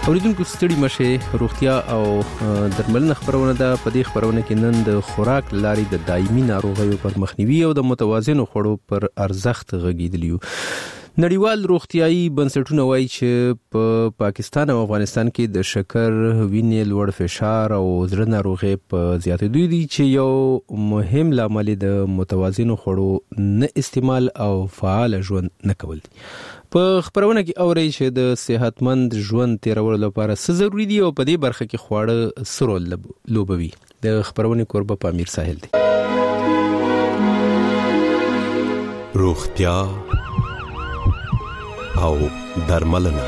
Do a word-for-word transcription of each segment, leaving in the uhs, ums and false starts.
اوریدونکو ستړي مشه روغتیا او درملنه خبرونه ده. په دې خبرونه کې نن د خوراک لاري د دایمي ناروغیو پر مخنیوي او د متوازن خوړو پر ارزښت غږیدلیو. نړیوال روغتیايي بنسټونه وایي چې په پاکستان او افغانستان کې د شکر، وینې لوړ فشار او زړه ناروغي په زیاتېدو دي چې یو مهم لامل د متوازن خوړو نه استعمال او فعال ژوند نه کول دي. په خبرونه کې اوري چې د صحتمند ژوند تیرولو لپاره څه ضروری دي او په دې برخه کې خواړه څه رول لوبوي. د خبرونه کوربه پامیر ساحل دی. روغتیا او درملنه.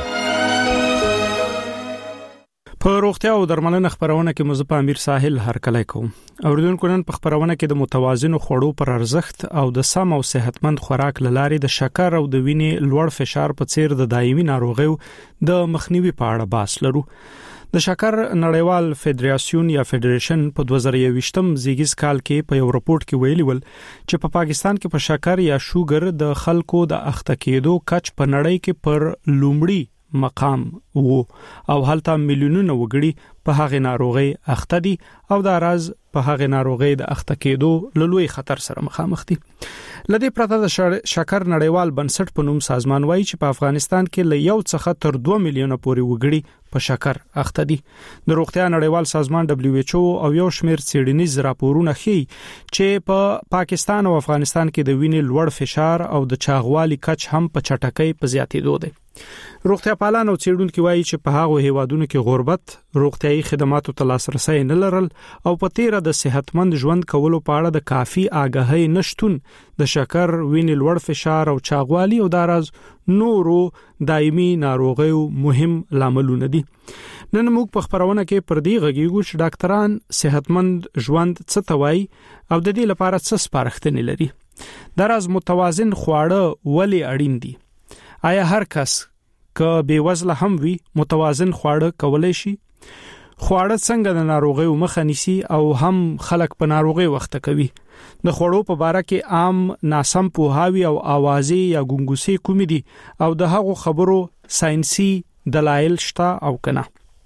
په روغتیا او درملنه خبرونه کې مزه په امیر ساحل هر کله کوم. اوریدونکو نن په خبرونه کې د متوازن خوړو پر ارزښت او د سم او صحتمند خوراک لاري د شکر او د وینې لوړ فشار په څیر د دایمي ناروغیو د مخنیوي په اړه بحث لرو. د شکر نړیوال فدراسیون یا فدریشن په دوه زره یوویشتم زیږیز کال کې په یو راپورټ کې ویلي ول چې په پاکستان کې په شکر یا شوګر د خلکو د اخته کېدو کچ په نړۍ کې پر لومړی مقام وو او هلته میلیونونه وګړي په هغه ناروغي اخته دي او دا راز په هغه ناروغي د اخته کېدو لوی خطر سره مخامخ دي. لدې پرته د شکر نړیوال بنسټ په نوم سازمان وایي چې په افغانستان کې ل یو څخه تر دوه میلیونه پورې وګړي په شکر اخته دي. د روغتیا نړیوال سازمان دبليو ایچ او او یو شمېر څېړنیز راپورونه ښيي چې په پا پاکستان او افغانستان کې د وینې لوړ فشار او د چاغوالي کچ هم په چټکۍ په زیاتېدو دي. روغتیا پالان او څېړونکو وایي چې په هغه هیوادونو کې غربت، روغتيایي خدماتو ته لاسرسي نه لرل او په تیره د صحتمند ژوند کولو په اړه د کافي آگاهی نشټون د شکر، وینې لوړ فشار او چاغوالي او داراز نورو دایمي ناروغیو مهم لاملونه دي. نن موږ په خبرونه کې پر دې غږیږو چې ډاکټران صحتمند ژوند څه ته وایي او د دې لپاره څه سپارښتنې لري. داراز متوازن خواړه ولې اړین دي؟ آیا هر کس که بے وزله هم وي متوازن خواړه کولای شي؟ خواړه څنګه د ناروغیو مخه نیسي او هم خلک په ناروغي وخت کوي؟ د خوړو په باره کې عام ناسم پوهاوی او اوازې یا ګونګوسې کوم دي او د هغو خبرو ساينسي دلایل شته او کنه؟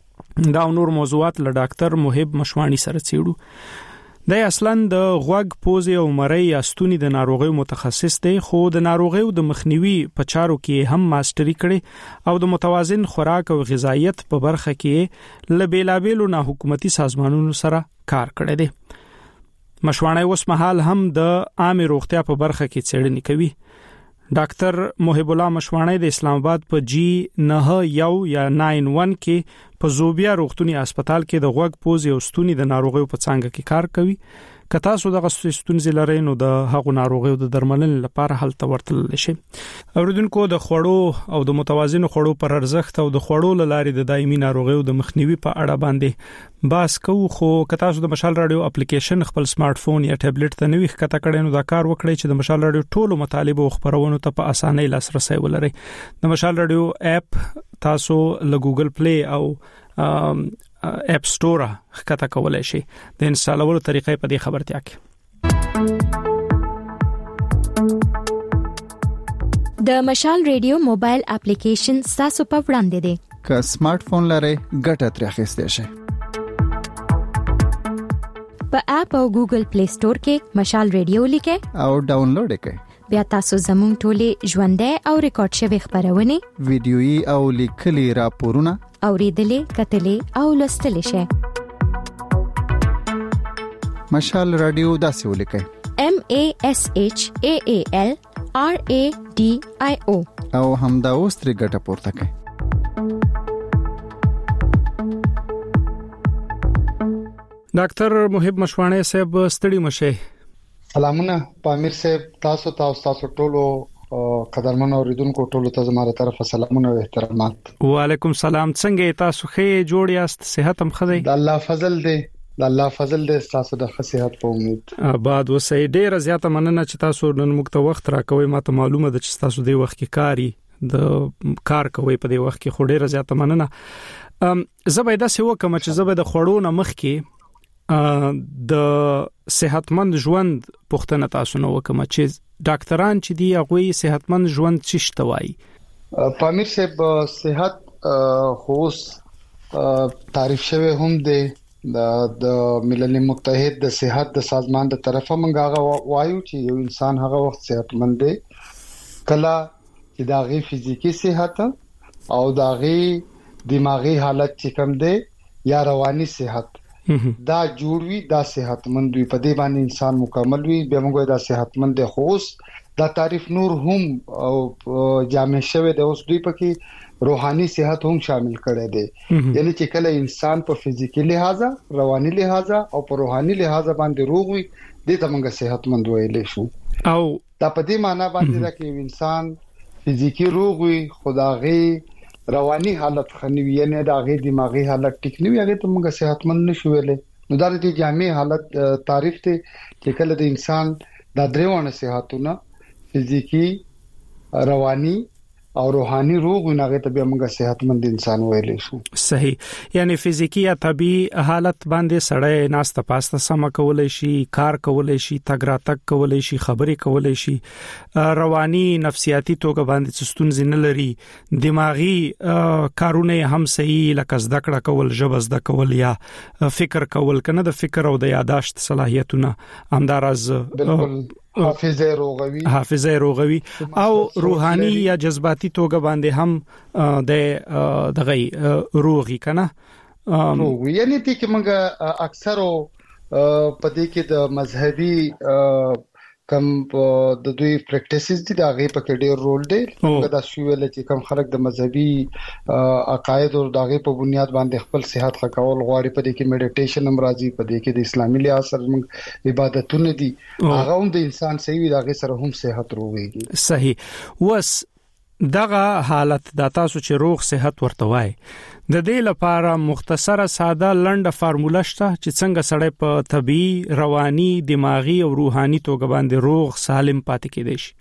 دا نور موضوعات له ډاکټر محب مشوانی سره څېړو. د اصلاً د غوږ، پوزې او مرۍ یا ستوني د ناروغیو متخصص دی، خو د ناروغیو د مخنیوي په چارو کې هم ماستری کړي او د متوازن خوراک او غذایت په برخه کې له بیلابیلو نه حکومتي سازمانونو سره کار کړی دی. مشوانی اوس مهال هم د عام روغتیا په برخه کې څېړنې کوي. ډاکټر محب الله مشوانی د اسلام آباد په جی نه یو یا نه یک کې په زوبیا روغتونی هسپتال کې د غوږ، پوزې او ستوني د ناروغیو په څانګه کې کار کوي. که تاسو د ستونزې لرئ نو د هغو ناروغیو د درملنې لپاره هلته ورتللی شئ. اوریدونکو د خوړو او د متوازن خوړو پر ارزښت او د خوړو له لارې د دایمي ناروغیو د مخنیوي په اړه باندې بحث کوو. خو که تاسو د مشال رادیو اپلیکیشن خپل سمارټ فون یا ټابلیټ ته نوې ښکته کړئ نو دا کار وکړئ چې د مشال رادیو ټولو مطالب او خبرونو ته په اسانۍ لاسرسي ولرئ. د مشال رادیو اپ تاسو له ګوګل پلی او اپ سٹور ښکته کولای شئ. د انسټالولو طریقې په دې خبرتیا کې د مشال ریډیو موبایل اپلیکیشن تاسو په وړاندې دی. که سمارټ فون لرئ ګټه ترې اخیستئ شئ. په اپ او ګوګل پلی سٹور کې مشال ریډیو لیکئ او ډاونلوډ کړئ. بیا تاسو زموږ ټولې ژوندۍ او ریکارډ شوی خبرونه، ویډیويي او لیکلي راپورونه اوریدلې، کتلې او لوستلې شئ. مشال رادیو داسې ولیکئ: M A S H A A L R A D I O او همدا اوس ترې ګټه پورته کړئ. ډاکټر محب مشوانی صاحب ستړي مشه. سلامونه پامیر صاحب، تاسو تاسو تاسو ټولو قدرمن اوریدونکو ټولو ته زموږ طرفه سلامونه او احترامات. وعلیکم سلام. څنګه تاسو ښه جوړ یاست؟ صحت هم ښه دی؟ د الله فضل دی، د الله فضل دی. تاسو د ښه صحت په امید. آباد اوسئ. ډیره زیاته مننه چې تاسو نن موږ ته وخت راکوي. ماته معلومه ده چې تاسو د وخت کې کاری د کار کوي په دې وخت کې، خو ډیره زیاته مننه. زبېدا سیو کوم چې زبې د خړو نه مخ کې د صحتمند ژوند پوښتنه تاسو نو وکم چې ډاکټران چې دی هغه صحتمند ژوند څه شته وایي؟ پامیر صاحب صحت خوص تعریف شوی هم دی د ملل متحد د صحت د سازمان د طرفه موږ هغه وایو چې یو انسان هغه وخت صحتمند دی کله چې داغي فزیکی صحت او داغي دماغي حالت چې کم دی یا رواني صحت دا جوړوي دا صحتمند وي په دې باندې انسان مکمل وي به موږ دا صحتمند دی خو دا تعریف نور هم او جامع شوی دی اوس دوی پکې روحاني صحت هم شامل کړي دي یعنی چې کله انسان په فزیکی لحاظ رواني لحاظ او په روحاني لحاظ باندې روغ وي د تمنګ صحتمند ویلې شو او دا په دې معنی باندې دا کې انسان فزیکی روغ وي خدایي رواني حالت خنوي یعنی دا غي دماغي حالت ټیک نه وي هغه ته موږ صحتمند نشو ویلې نو دا د جامع حالت تعریف ته چې کله د انسان دا درېونه صحتونه فزیکی رواني او روحاني روغ نه ته به موږ صحتمند انسان ویلې شو صحیح یعنی فزیکی یا طبي حالت باندې سړی ناسته پاسته سم کولای شي کار کولای شي تګراتک کولای شي خبرې کولای شي رواني نفسیاتی توګه باندې ستونزې نه لري دماغي کارونه هم صحیح لکه زده کړه کول ژبه زده کول یا فکر کول کنه د فکر او د یاداشت صلاحیتونه همدارز حافظه روغوي حافظه روغوي او روحاني یا جذباتي توګه باندې هم د دغه روغي کنه روغي یعنی چې موږ اکثر په دې کې د مذهبي کم د دوی پریکټیسز دي دا غي په کې ډېر رول دی موږ دا شویل چې کم خلک د مذهبي عقاید او دغه په بنیاد باندې خپل صحت خکول غواړي په دې کې میډیټیشن هم راځي په دې کې د اسلامي لحاظ سره موږ عبادتونه دي هغه هم د انسان صحیح وي دغه سره هم صحت روغيږي صحیح وس دغه حالت د تاسو چې روغ صحت ورته وای د دې لپاره مختصره ساده لنډه فارموله شته چې څنګه سړی په طبي رواني دماغي او روحاني توګه باندې روغ سالم پاتې کېدای شي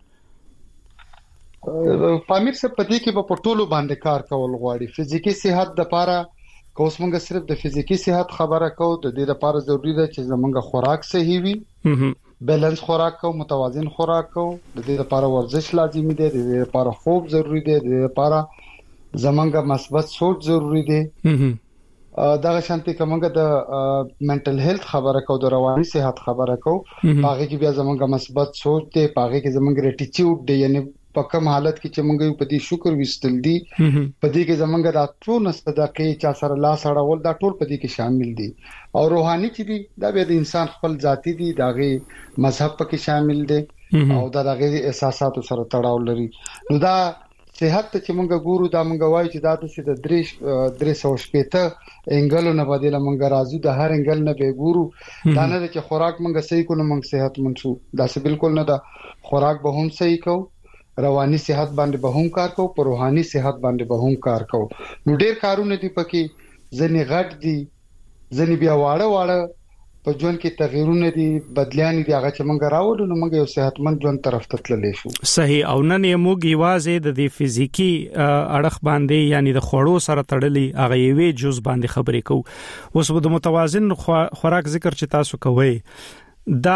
پامیر څه پدې کې په ټولو باندې کار کول غواړي فزیکی صحت د لپاره کوم څنګه صرف د فزیکی صحت خبره کو د دې لپاره ضروری ده چې زمونږ خوراک صحیح وي بیلانس خوراک کو متوازن خوراک کو د دې لپاره ورزش لازمي دی د دې لپاره خوب ضروری دی د دې لپاره زمونږ مثبت سوچ ضروری دی دا شانتي کومه د منټل هیلث خبره کو د رواني صحت خبره کو هغه کې بیا زمونږ مثبت سوچ دی هغه کې زمونږ ریټیټیوډ دی یعنی په کوم حالت کې چې موږ په دې شکر وستل دي په دې کې زمونږ د ټول صدقې چا سره لا سره ول دا ټول په دې کې شامل دي او روحاني چې دي دا به د انسان خپل ذاتی دي داغه مذهب پکې شامل دي او دا دغه احساساتو سره تړاو لري نو دا صحت چې موږ ګورو دا موږ وایو چې دا د درې درې سو شپږ انګل نه بدله موږ راځو د هر انګل نه به ګورو دا نه چې خوراک موږ صحیح کو نه موږ صحت مند شو دا څه بالکل نه دا خوراک به هم صحیح کو رواني صحت باندې به هم کار کو پر روحاني صحت باندې به هم کار کو نو ډېر کارونه دي پکې ځنې غټ دي ځنې بیا واړه واړه په ژوند کې تغیرونه دي بدليان دي هغه چې موږ راوړو نو موږ یو صحتمند ژوند طرف ته تللی شو صحیح او نن یې موږ یوازې د دې فزیکی اړخ باندې یعنی د خوړو سره تړلې هغه یوې جز باندې خبرې کوو اوس د متوازن خوراک ذکر چې تاسو کوی دا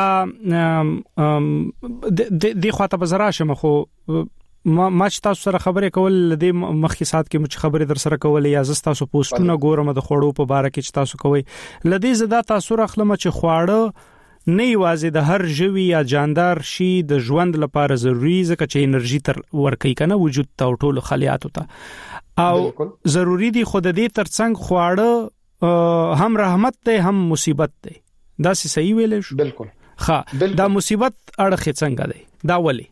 د خواته بزرا شمه خو ما ما تاسو سره خبرې کول د مخکې سات کې مچ خبرې در سره کول یا زستا تاسو پوسټونه ګورم د خوړو په باره کې چې تاسو کوی لدی زدا تاسو رخلم چې خواړه نه یوازې د هر ژوي یا جاندار شي د ژوند لپاره ضروری ځکه چې انرژي تر ورکې کنه وجود ته ټولو خلیاتو ته او ضروری دي خود دې ترڅنګ خواړه هم رحمت ده هم مصیبت ده دا څه صحیح ویل شو بالکل ها دا مصیبت اړه څنګه دی دا ولی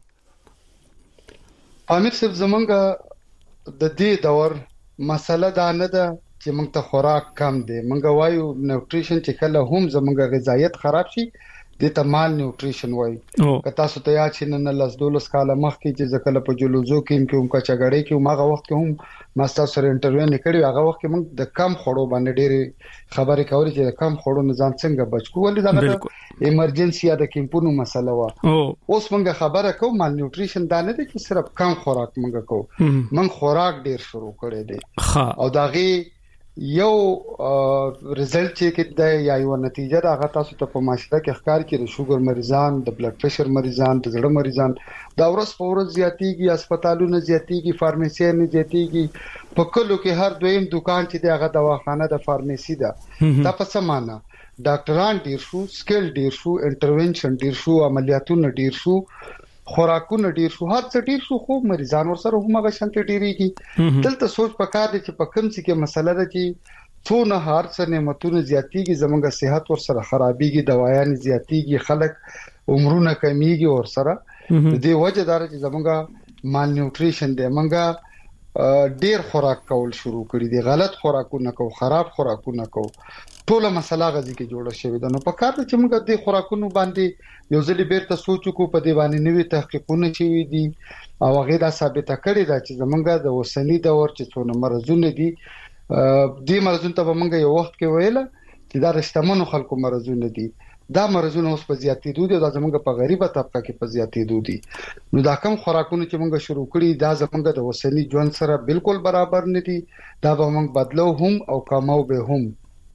امیر صاحب زمونږ د دې دور مسله دا نه ده چې موږ ته خوراک کم دی موږ وایو نیوټریشن چې کله هم زمونږ غذایت خراب شي د ته مال نیوټریشن وایي که تاسو ته یا چې نن لاس دولس کاله مخکې چې ځکه په جلوزو کې کوم کا چغړې کې ماغه وخت کې هم ماستر سره انټرویو نکړی هغه وخت کې موږ د کم خړو باندې ډېری خبرې کولې چې د کم خړو نظام څنګه بچو ولې دا ایمرجنسي یا د کیمپونو مسله و اوس موږ خبره کوو مال نیوټریشن دا نه دی چې صرف کم خوراک موږ کوو موږ خوراک ډېر شروع کړی دی او داغه یو ریزلټ چې کېده یا یو نتیجه دا هغه تاسو ته په معاشره کې ښکار کړي د شوګر مریضان د بلډ پريشر مریضان د زړه مریضان دا ورځ په ورځ زیاتېږي هسپتالونه زیاتېږي فارمیسیانې زیاتېږي په کلو کې هر دویم دکان چې دی هغه دواخانه د فارمیسي ده دا په څه معنی ډاکټران ډیر شو سکل ډیر شو انټرونشن ډیر شو عملیاتونه ډیر شو خوراکونه ډیر شو هر څه ډیر شو خو مریضان ورسره هم هغه شانتي ډیریږي دلته سوچ پکار دي چې په کوم څه کې مسله ده چې څونه هر څه نعمتونه زیاتېږي زموږه صحت ورسره خرابېږي دوايان زیاتېږي خلک عمرونه کمیږي ورسره د دې وجه دار چې زموږه مال نیوټریشن دی موږ ډیر خوراک کول شروع کړی دي غلط خوراکونه کو خراب خوراکونه کو ټوله مسله غزي کې جوړه شوې ده نو په کار چې موږ د خوراکونو باندې یو ځلې بیرته سوچ کو په دی باندې نوې تحقیقونه شوي دي او هغه دا ثابته کړې ده چې زمونږ د اوسنی دور چې څونه مرزونه دي د مرزونو ته موږ یو وخت کې ویل چې دا رښتمنو خلکو مرزونه دي دا مرزونه اوس په زیاتېدو دي دا زمونږ په غریبه طبقه کې په زیاتېدو دي نو دا کوم خوراکونه چې موږ شروع کړی دا زمونږ د اوسنی ژوند سره بالکل برابر نه دي دا به موږ بدلو هم او کمو به هم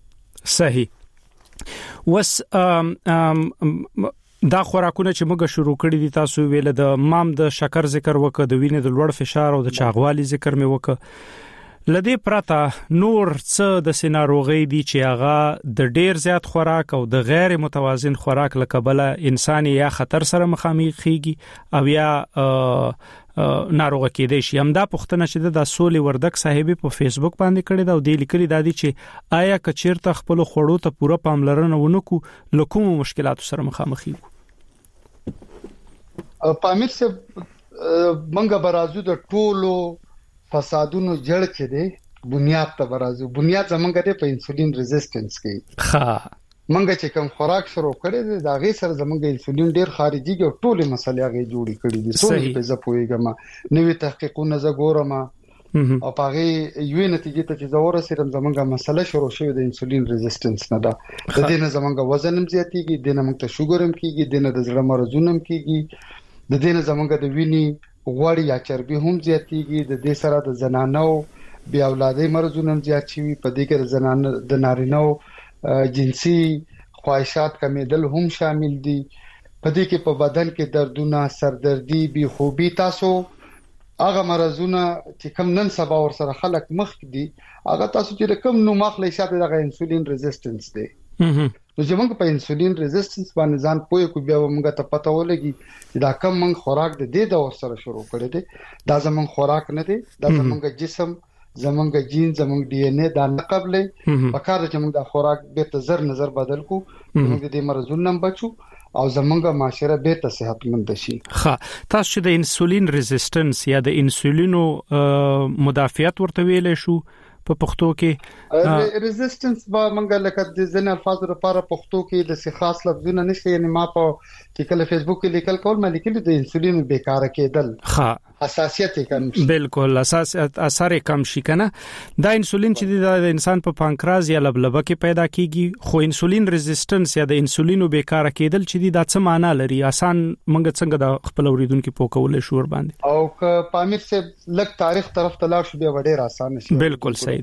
صحیح وس ام ام دا خوراکونه چې موږ شروع کړی دي تاسو ویل د مام د شکر ذکر وکړه د وینې د لوړ فشار او د چاغوالي ذکر مې وکړه لدی پراته نور څه د سيناروغي دي چې هغه د ډیر زیات خوراک او د غیر متوازن خوراک لکبله انسان یا خطر سره مخامخ کیږي او یا ناروغه کېدای شي همدا پښتنه چې د سولې وردک صاحب په فیسبوک باندې کړی دا او د لیکلي د دې چې آیا کچیرته خپل خوړو ته پوره پاملرنه ونکو لکوم مشکلات سره مخامخ یو پامیر سے منګه برازو د ټولو فسادونو جړ چې دی بنیاد ته برازو بنیاد زمونږ ته په انسولین ریزिस्टेंस کې ها منګه چې کوم خوراک شروع کړی دی دا غي سره زمونږ انسولین ډیر خارجي او ټوله مسلې هغه جوړی کړی دي ټول په زپويګما نوې تحقیقونه زګورم او پاره یو نتیجه ته چې زوره سره زمونږه مسله شروع شوه د انسولین ریزिस्टेंस نه ده د دې نه زمونږ وزن هم زیاتیږي د نه موږ ته شوګر هم کیږي د نه د زړه مرزونه هم کیږي د دې نه زمونږ د وینې غوړی یا چربي هم زیاتیږي د دې سره د زنانو بیا اولادي مرزونه هم زیات شي په دې کې زنانو د نارینهو جنسي خواهشات کمیدل هم شامل دي په دې کې په بدن کې دردونه سردردي بي خوبي تاسو هغه مرزونه چې کم نن سبا ور سره خلک مخ دي هغه تاسو چې کوم نو مخلې شاته د انسولین ریزिस्टेंस دی نو چې موږ په انسولین ریزिस्टेंस باندې ځان پوي کو بیا موږ ته پته ولګي چې دا کم موږ خوراک د دې د ور سره شروع کړی دی دا زموږ خوراک نه دی دا زموږ جسم زموږ جین زموږ ډي ان اي دا نه قبلې پکاره چې موږ د خوراک به ته زر نظر بدل کو موږ د مرزونو نم بچو او زمونږه معاشره به ته صحتمند شي ها تاسو چې د انسولین ریزिस्टेंस یا د انسولینو مدافعت ورته ویلې شو په پښتو کې ریزिस्टेंस با منګه لکه د ځنه الفاظ لپاره پښتو کې د څه خاص لفظونه نشته یعنی ما په چې کله فیسبوک کې لیکل کول ما لیکل د انسولین بیکاره کېدل ها حساسیت کم شي بالکل اساس اثر کم شي کنه دا انسولین چې د انسان په پانکراز یا لبلبه کې پیدا کیږي خو انسولین ریزिस्टेंस یا د انسولینو بیکاره کېدل چې دا څه معنی لري آسان منګه څنګه د خپل اوریدونکو په کول شو ور باندې او ک پامیر سے لک تاریخ طرف تلاش شو بیا ډیر آسان شي بالکل صحیح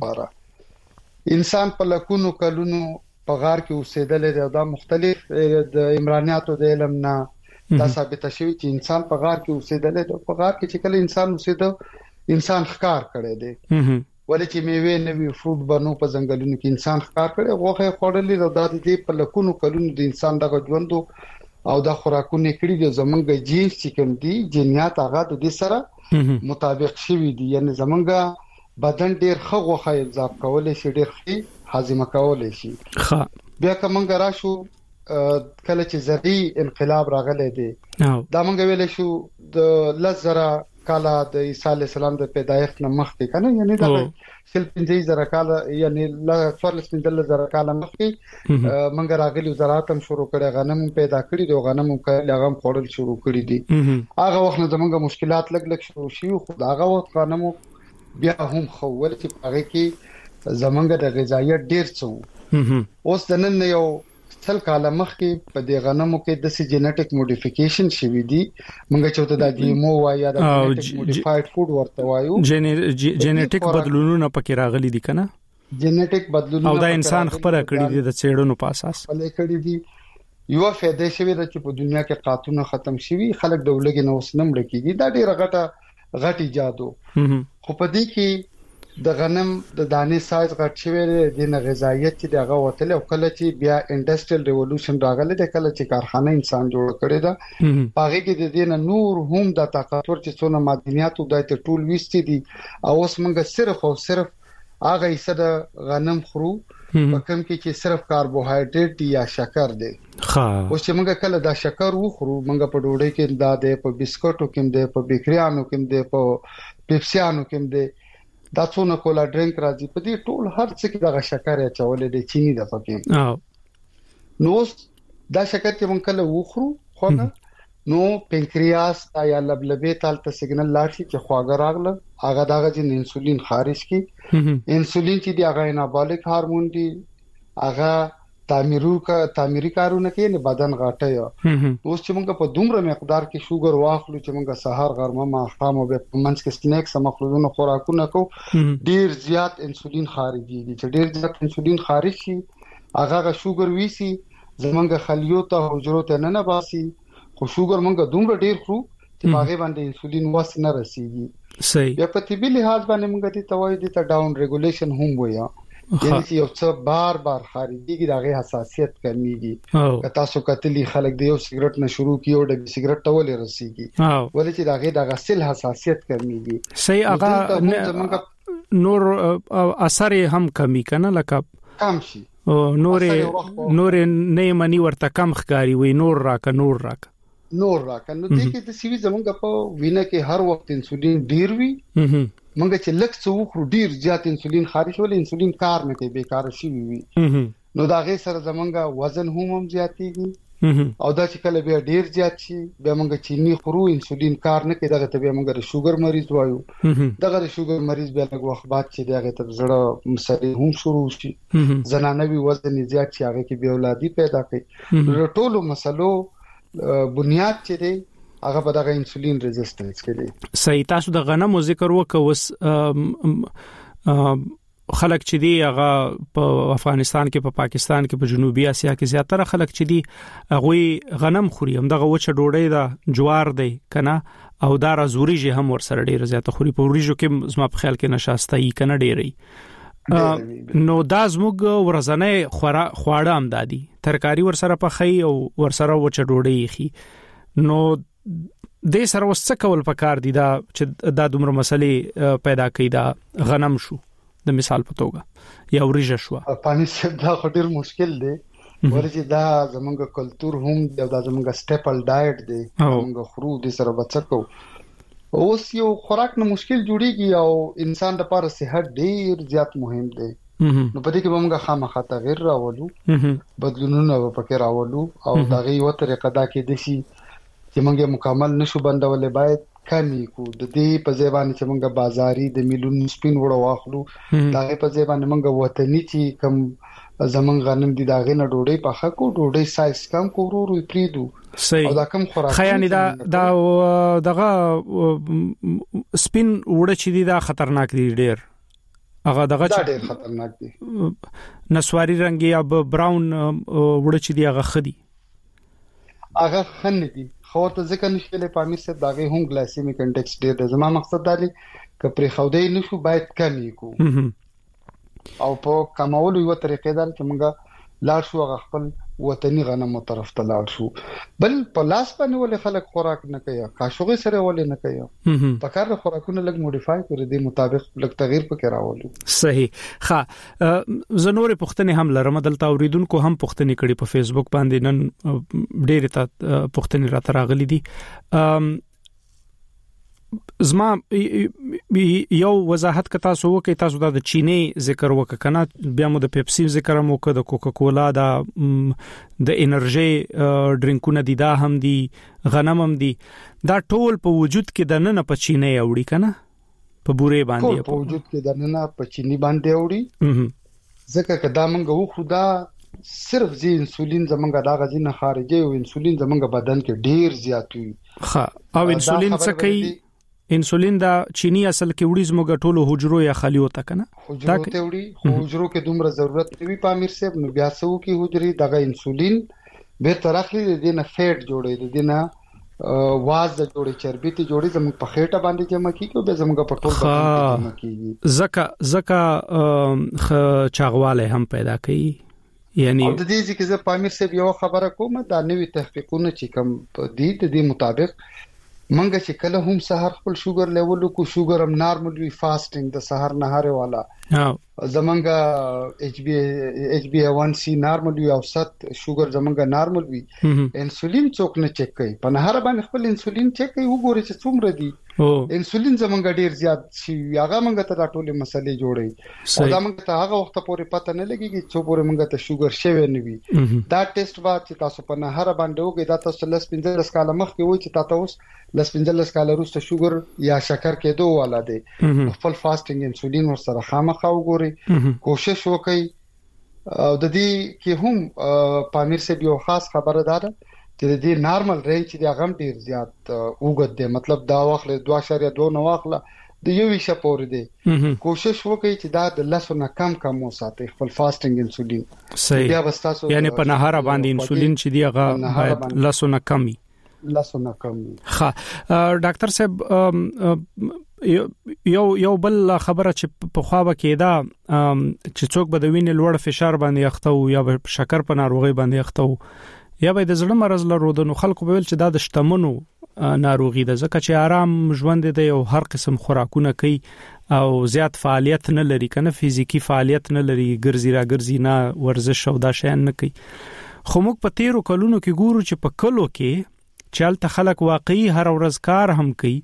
انسان په لکونو کلونو په غار کې اوسېدل دی دا مختلف د عمرانیاتو د علم نه دا ثابت شوی چې انسان په غار کې اوسېدل دی په غار کې چې کله انسان اوسېد انسان ښکار کړي دی ولې چې میوه نوی فروټ بنو په ځنګلونو کې انسان ښکار کړي غوښه خوړلې دا د دې په لکونو کلونو د انسان دغه ژوند او د خوراکونه کړي د زمونږ جینس چې کوم دي جنیات هغه د دې سره مطابق شوی دي یعنی زمونږ بدن ډیر خغوخه ابزاب کولای شي ډیر خي هاضمه کولای شي ښه بیا کوم غرا شو کله چې زرعي انقلاب راغلی دی دا مونږ ویل شو د لزره کاله د عیسی علی السلام د پیدایښت نه مخکې کنه یعنی دا شل پنځه زره کاله یعنی لا څوارلس پنځه زره کاله مخکې مونږ راغلی زراعت هم شروع کړی غنم پیدا کړی دی غنم کړي هغه خوړل شروع کړی دي هغه وخت نه زمونږ مشکلات لګ لګ شروع شي خو هغه وخت غنم بیا هم خول چې هغه کې زمونږ د غذایت ډیر څو اوس د نن یو څل کاله مخکې په دې غنمو کې د سي جینټیک موډیفیکیشن شوی دی مونږ چې ته د جی ام او وایي یا د جینټیک موډیفاید فود ورته وایو جینټیک بدلونونه پکې راغلي دي کنه جنټیک بدلونونه او دا انسان خپل کړی دي د چېړونو په اساس خپل کړی دي یو فائدې شوی د چې په دنیا کې قاتونه ختم شوي خلک د ولګي نو سنم لکېږي دا ډیره غټه غټي جادو خو په دې کې د غنم د دانې سایز غټ شوی دی د غذایت چې دغه وتل او کله چې بیا انډستریل ریولوشن راغله د کله چې کارخانه انسان جوړ کړی دا پاره کې د دې نه نور هم د طاقتور چې څونه معدنیات او د ټول ویستي دي او اوس موږ صرف او صرف هغه یې د غنم خورو په کوم کې چې صرف کاربوهایډریټ دی یا شکر دی ها اوس چې موږ کله دا شکر وخورو موږ په ډوډۍ کې دا دی په بسکټو کې دی په بیکریانو کې دی په پیپسیانو کې دی دا څونه کولا ډرینک راځي په دې ټول هر څه کې دا شکر یا چولې دي چینی د پکې او نو دا شکر چې موږ کله وخورو خو نو پنکریاس یا لبلبې تال ته سیګنل لاشي چې خواږه راغله هغه دغه چې انسولین خارج کی انسولین چې دی هغه انابولیک هورمون دی هغه تعمیرو کا تعمیری کارونه کې نه بدن غاټه اوس چې موږ په دومره مقدار کې شوګر واخلو چې موږ سحر غرمه ما خام او په منځ کې سنیکس مخلوقونه خوراکونه کو ډیر زیات انسولین خارجي دي چې ډیر زیات انسولین خارج شي هغه شوګر ویسي زمونږ خلیو ته حجرو ته نه نه باسي خو شوګر موږ دومره ډیر خو چې هغه باندې انسولین واس نه رسیږي صحیح یا په طبي لحاظ باندې موږ دې توای دي ته ډاون ریګولیشن هم ویا یعنی چې یو څه بار بار خارجيږي دغه حساسیت کمیږي که تاسو کتلی خلک د یو سیګریټ نه شروع کیو د سیګریټ ته ولې رسیږي ولې چې دغه د غسل حساسیت کمیږي صحیح هغه نور اثر هم کمی کنه لکه کم شي نور نور نه منی ورته کم ښکاری وي نور راک نور راک نور راک نو دې کې د سیوی زمونږ په وینه کې هر وخت انسولین ډیر وي مونږ چې لکه څو خو ډیر زیات انسولین خارج ول انسولین کار نه کوي بیکاره شي وي نو دا غي سره زمونږ وزن هم هم زیاتېږي او دا چې کله بیا ډیر زیات شي بیا مونږ چینی خورو انسولین کار نه کوي دغه ته بیا مونږ شوګر مریض وایو دغه شوګر مریض بیا لږ وخت بعد چې دغه ته زړه مسلې هم شروع شي زنانوي وزن زیات شي هغه کې بیا اولادي پیدا کوي ټولو مسلو بنیاد چې دی هغه په دغه انسولین ریزिस्टنس کې دی صحیح تاسو د غنمو ذکر وکوس خلک چې دی هغه په افغانستان کې په پاکستان کې په جنوبي اسیا کې زیاتره خلک چې دی هغه غنم خوري هم دغه وچه ډوډۍ دا جوار دی کنه او دا رازوريږي هم ور سره ډیره زیاته خوري په وريجو کې زما په خیال کې نشاسته ای کنه ډیری نو دا زموږ ورځنی خواړه هم دادي ترکاری ور سره پخې او ور سره وچه ډوډۍ خي نو د سره وسڅ کول پکار دي دا چې دا دومره مسلې پیدا کړي دا غنم شو د مثال په توګه یا وريجه شو پانی څخه دا خټیر مشکل دی ورته دا زمونږ کلچر هم دا زمونږ سټیپل ډایټ دی موږ خورو د سره بچکو اوس یو خوراک نه مشکل جوړیږي او انسان لپاره صحت ډیر زیات مهم دی نو په دې کې موږ خامخا تغیر راولو بدلونونه پکې راولو او دغه یو طریقه دا کې د شي چې موږ مکمل نشو بندولې باید کمی کو د دې په ځبان چې موږ بازاري د میلیون سپین وړو واخلو دغه په ځبان موږ وطني چې کم زمون غنم دي داغه نه ډوډۍ په خکو ډوډۍ سایز کم کورو ورو پریدو او دا کم خوراک خیاني دا دا دغه سپین وړه چې دي دا خطرناک دي ډیر هغه دغه ډیر خطرناک دي نسواري رنگ یا براون وړه چې دي هغه خدي هغه خن دي خو ته ځکه نشته په امیر سره دغه هم ګلایسیمیک انډیکس ډیر دی زما مقصد دا دی ک پرې خودای نشو باید کمی کو او په کمولو یو طریقې دا چې موږ لاړ شو هغه خپل وطني غنمو طرف ته لاړ شو بل په لاس باندې ولې خلک خوراک نه کوي کاشوغه سره ولې نه کوي په کار خوراکونه لګ موډیفای کړی دی مطابق لګ تغییر پکې راولو صحیح ښه زنوري پښتنې هم لرم دلته اوریدونکو هم پښتنې کړي په فیسبوک باندې نن ډېر ته پښتنې را تراغلي دي زما یو وضاحت کتا سو وکي تاسو د چینی ذکر وککنه بیا مو د پیپسي ذکر مو ک د کوکا کولا دا د انرژي ډرینکونه دي دا هم دي غنم هم دي دا ټول په وجود کې د نن په چینی اوړي کنه په بوره باندې په وجود کې د نن په چینی باندې اوړي ځکه کدا منګه و خدا صرف زی انسولین زمونږه دا غزي نه خارجي او انسولین زمونږه بدن کې ډیر زیات وي ها او انسولین څه کوي انسولین دا چینی اصل کې وړي زموږ ټولو حجرو یا خلیو ته کنه حجرو ته وړي خو حجرو کې دومره ضرورت وي په امیر صاحب نو بیا څو کې حجرې دغه انسولین به ترخلي د دینه فیټ جوړي د دینه واز د جوړي چربي ته جوړي زموږ په خېټه باندې جمع کیږي او به زموږ په ټول بدن کې جمع کیږي زکه زکه چاغواله هم پیدا کوي یعنی د دې چې زه په امیر صاحب یو خبره کوم دا نوې تحقیقونه چې کوم دي د دې مطابق منګه چې کله هم سحر خپل شوګر لیول کو شوګر هم نارمل وی فاستینګ د سحر نهاره والا زمونږه ایچ بی ایچ بی ون سی نارمل وی او ست شوګر زمونږه نارمل وی انسولین څوک نه چک کوي په نهاره باندې خپل انسولین چک کوي وګوري چې څومره دي انسولین زمونږه ډیر زیات شي هغه منګه ته ټولې مسلې جوړي او دا منګه ته هغه وخت پورې پته نه لګيږي چې پورې منګه ته شوګر شوی نه وي دا ټیسټ وا چې تاسو په نهاره باندې وګورئ دا تاسو لس پنځه کاله مخکې وای چې تاسو اوس لس پنځه کاله وروسته شوګر یا شکر کېدو والا دی خپل فاستینګ انسولین ور سره خامخا وګورئ کوشش وکړئ او د دې کې هم پامیر سے یو خاص خبره ده چې د دې نارمل رینج دی هغه ډیر زیات وګد دی مطلب دا واخله دوه اشاریه دوه نو واخله د یو ویشه پورې دی کوشش وکړئ چې دا د لسو نه کم کم وساتئ خپل فاستینګ انسولین صحیح بیا وستاسو یعنی په نهاره باندې انسولین چې دی هغه باید لسو نه کمی لسو نه کمی ها ډاکټر صاحب یو یو بل خبره چې په خوا کې دا چې څوک به د وینې لوړ فشار باندې اخته یا به شکر په ناروغي باندې اخته یا به د زړه مرز لرو د خلکو په ویل چې دا د شتمنو ناروغي ده ځکه چې آرام ژوند دی او هر قسم خوراکونه کوي او زیات فعالیت نه لري کنه فزیکی فعالیت نه لري ګرځي را ګرځي نه ورزش او دا شی نه کوي خو موږ په تیرو کلونو کې ګورو چې په کلو کې چالت خلک واقعي هر ورځ کار هم کوي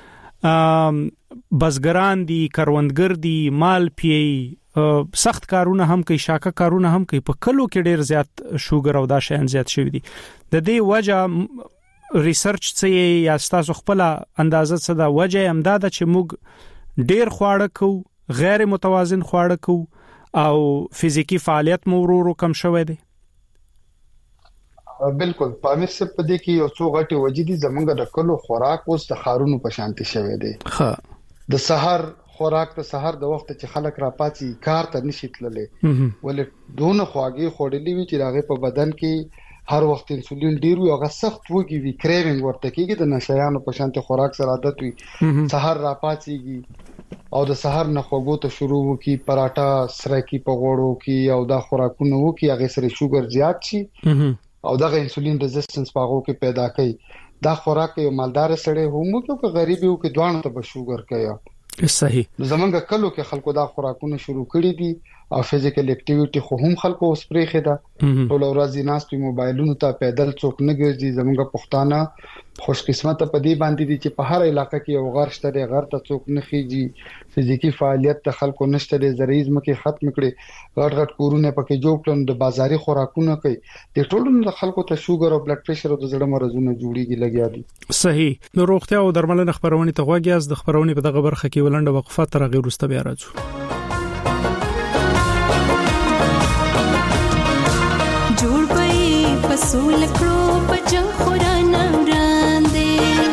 بزګران دي کروندګر دي مال پی سخت کارونه هم کوي شاکه کارونه هم کوي په کلو کې ډیر زیات شوګر او دا شیان زیات شوی دي د دې وجه ریسرچ څه یا تاسو خپل اندازه څه دا وجه هم دا چې موږ ډیر خواړه کوو غیر متوازن خواړه کوو او فزیکی فعالیت مو ورو ورو کم شوی دی بالکل پامیر سے پدې کې یو څو غټي وجدي زمونږ د کلو خوراک اوس د خارونو په شانتي شوی دی ها د سحر خوراک د سحر د وخت چې خلک را پاتې کار ته نشي تللې ولې دونه خواږي خوړلې وي چې هغه په بدن کې هر وخت انسولین ډیر وي هغه سخت وږي وي کریوینګ ورته کېږي د نشایانو په شانتي خوراک سره عادت وي سحر را پاتېږي او د سحر نه خوګو ته شروع وکي پراټا سره کی په غوړو کې او دا خوراکونه وکي هغه سره شوګر زیات شي او دغه انسولین ریزिस्टेंस پاغو کې پیدا کوي دا خوراک یو مالدار سره هم کو غریبي او کې دوانو ته بشوګر کوي صحیح زمونږ کلو کې خلکو دا خوراکونه شروع کړي دي او فزیکل اکټیویټي خو هم خلکو سپری خدا ټول ورځ ناستې موبایلونو ته پیدل څوک نه ګرځي زمونږ پښتانه خوش قسمت په دې باندې دي چې په هر علاقې کې یو غر شته دی غر ته څوک نه خيږي فزیکی فعالیت ته خلکو نشته دی زریزم کې ختم کړي غټ غټ کورونه پکې جوړ کړي د بازاري خوراکونه کوي د ټولو خلکو ته شوګر او بلډ پريشر او د زړه مرزونه جوړيږي لګیا دي صحیح نو روغتیا او درملنه خبرونه ته غوږی د خبرونه په دغه برخه کې ولنډه وقفه تر غیر وروسته بیا راځو جوړ پي پسول کړو پجن خورانه وړاندې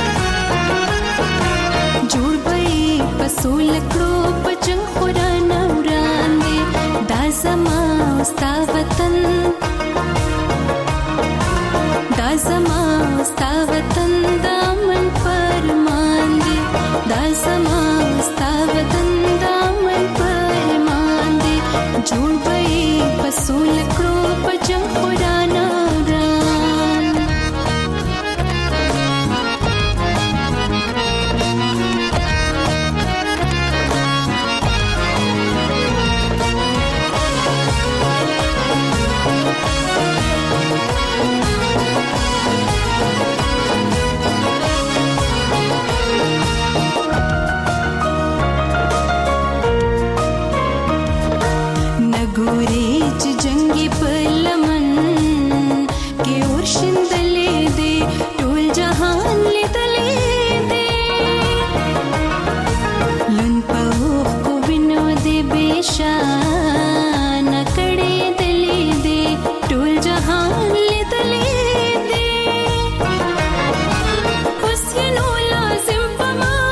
جوړ پي پسول کړو پجن خورانه وړاندې دا زما ستا وطن دا زما ستا وطن دا من فرمان دي دا زما ستا وطن دا من فرمان دي جوړ پي پسول کړو پجن خورانه Come on.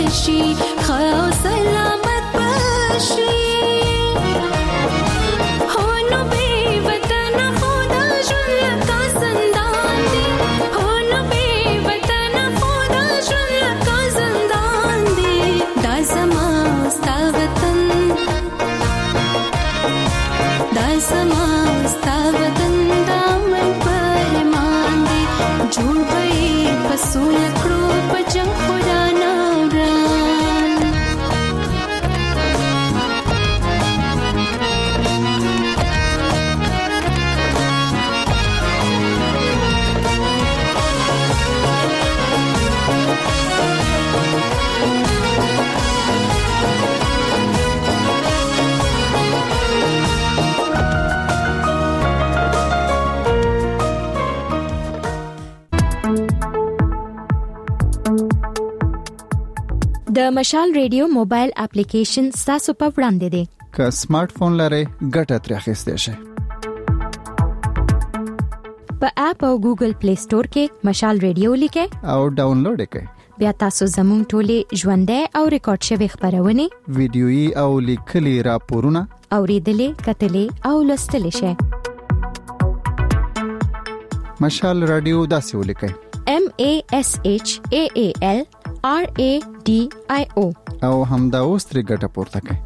بشي خو سلامت بشي هونو بي وطن خدا ژوند لکه زندان دی هونو بي وطن خدا ژوند لکه زندان دی دا زما ستا وطن دا زما ستا وطن دا من پرمان دی جوړ به پسول کړو په جنگ خدا نوران د مشال ریډیو موبایل اپلیکیشن تاسو په وړاندې دی که سمارټ فون لرئ ګټه ترې اخیستئ شئ په اپ او ګوګل پلی سٹور کې مشال ریډیو لیکئ او ډاونلوډ یې کړئ بیا تاسو زموږ ټولې ژوندۍ او ریکارډ شوی خبرونه ویډیويي او لیکلي راپورونه اوریدلې کتلې او لوستلې شئ مشال رادیو داسې ولیکئ M A S H A A L R A D I O او همدا اوس ترې ګټه پورته کړئ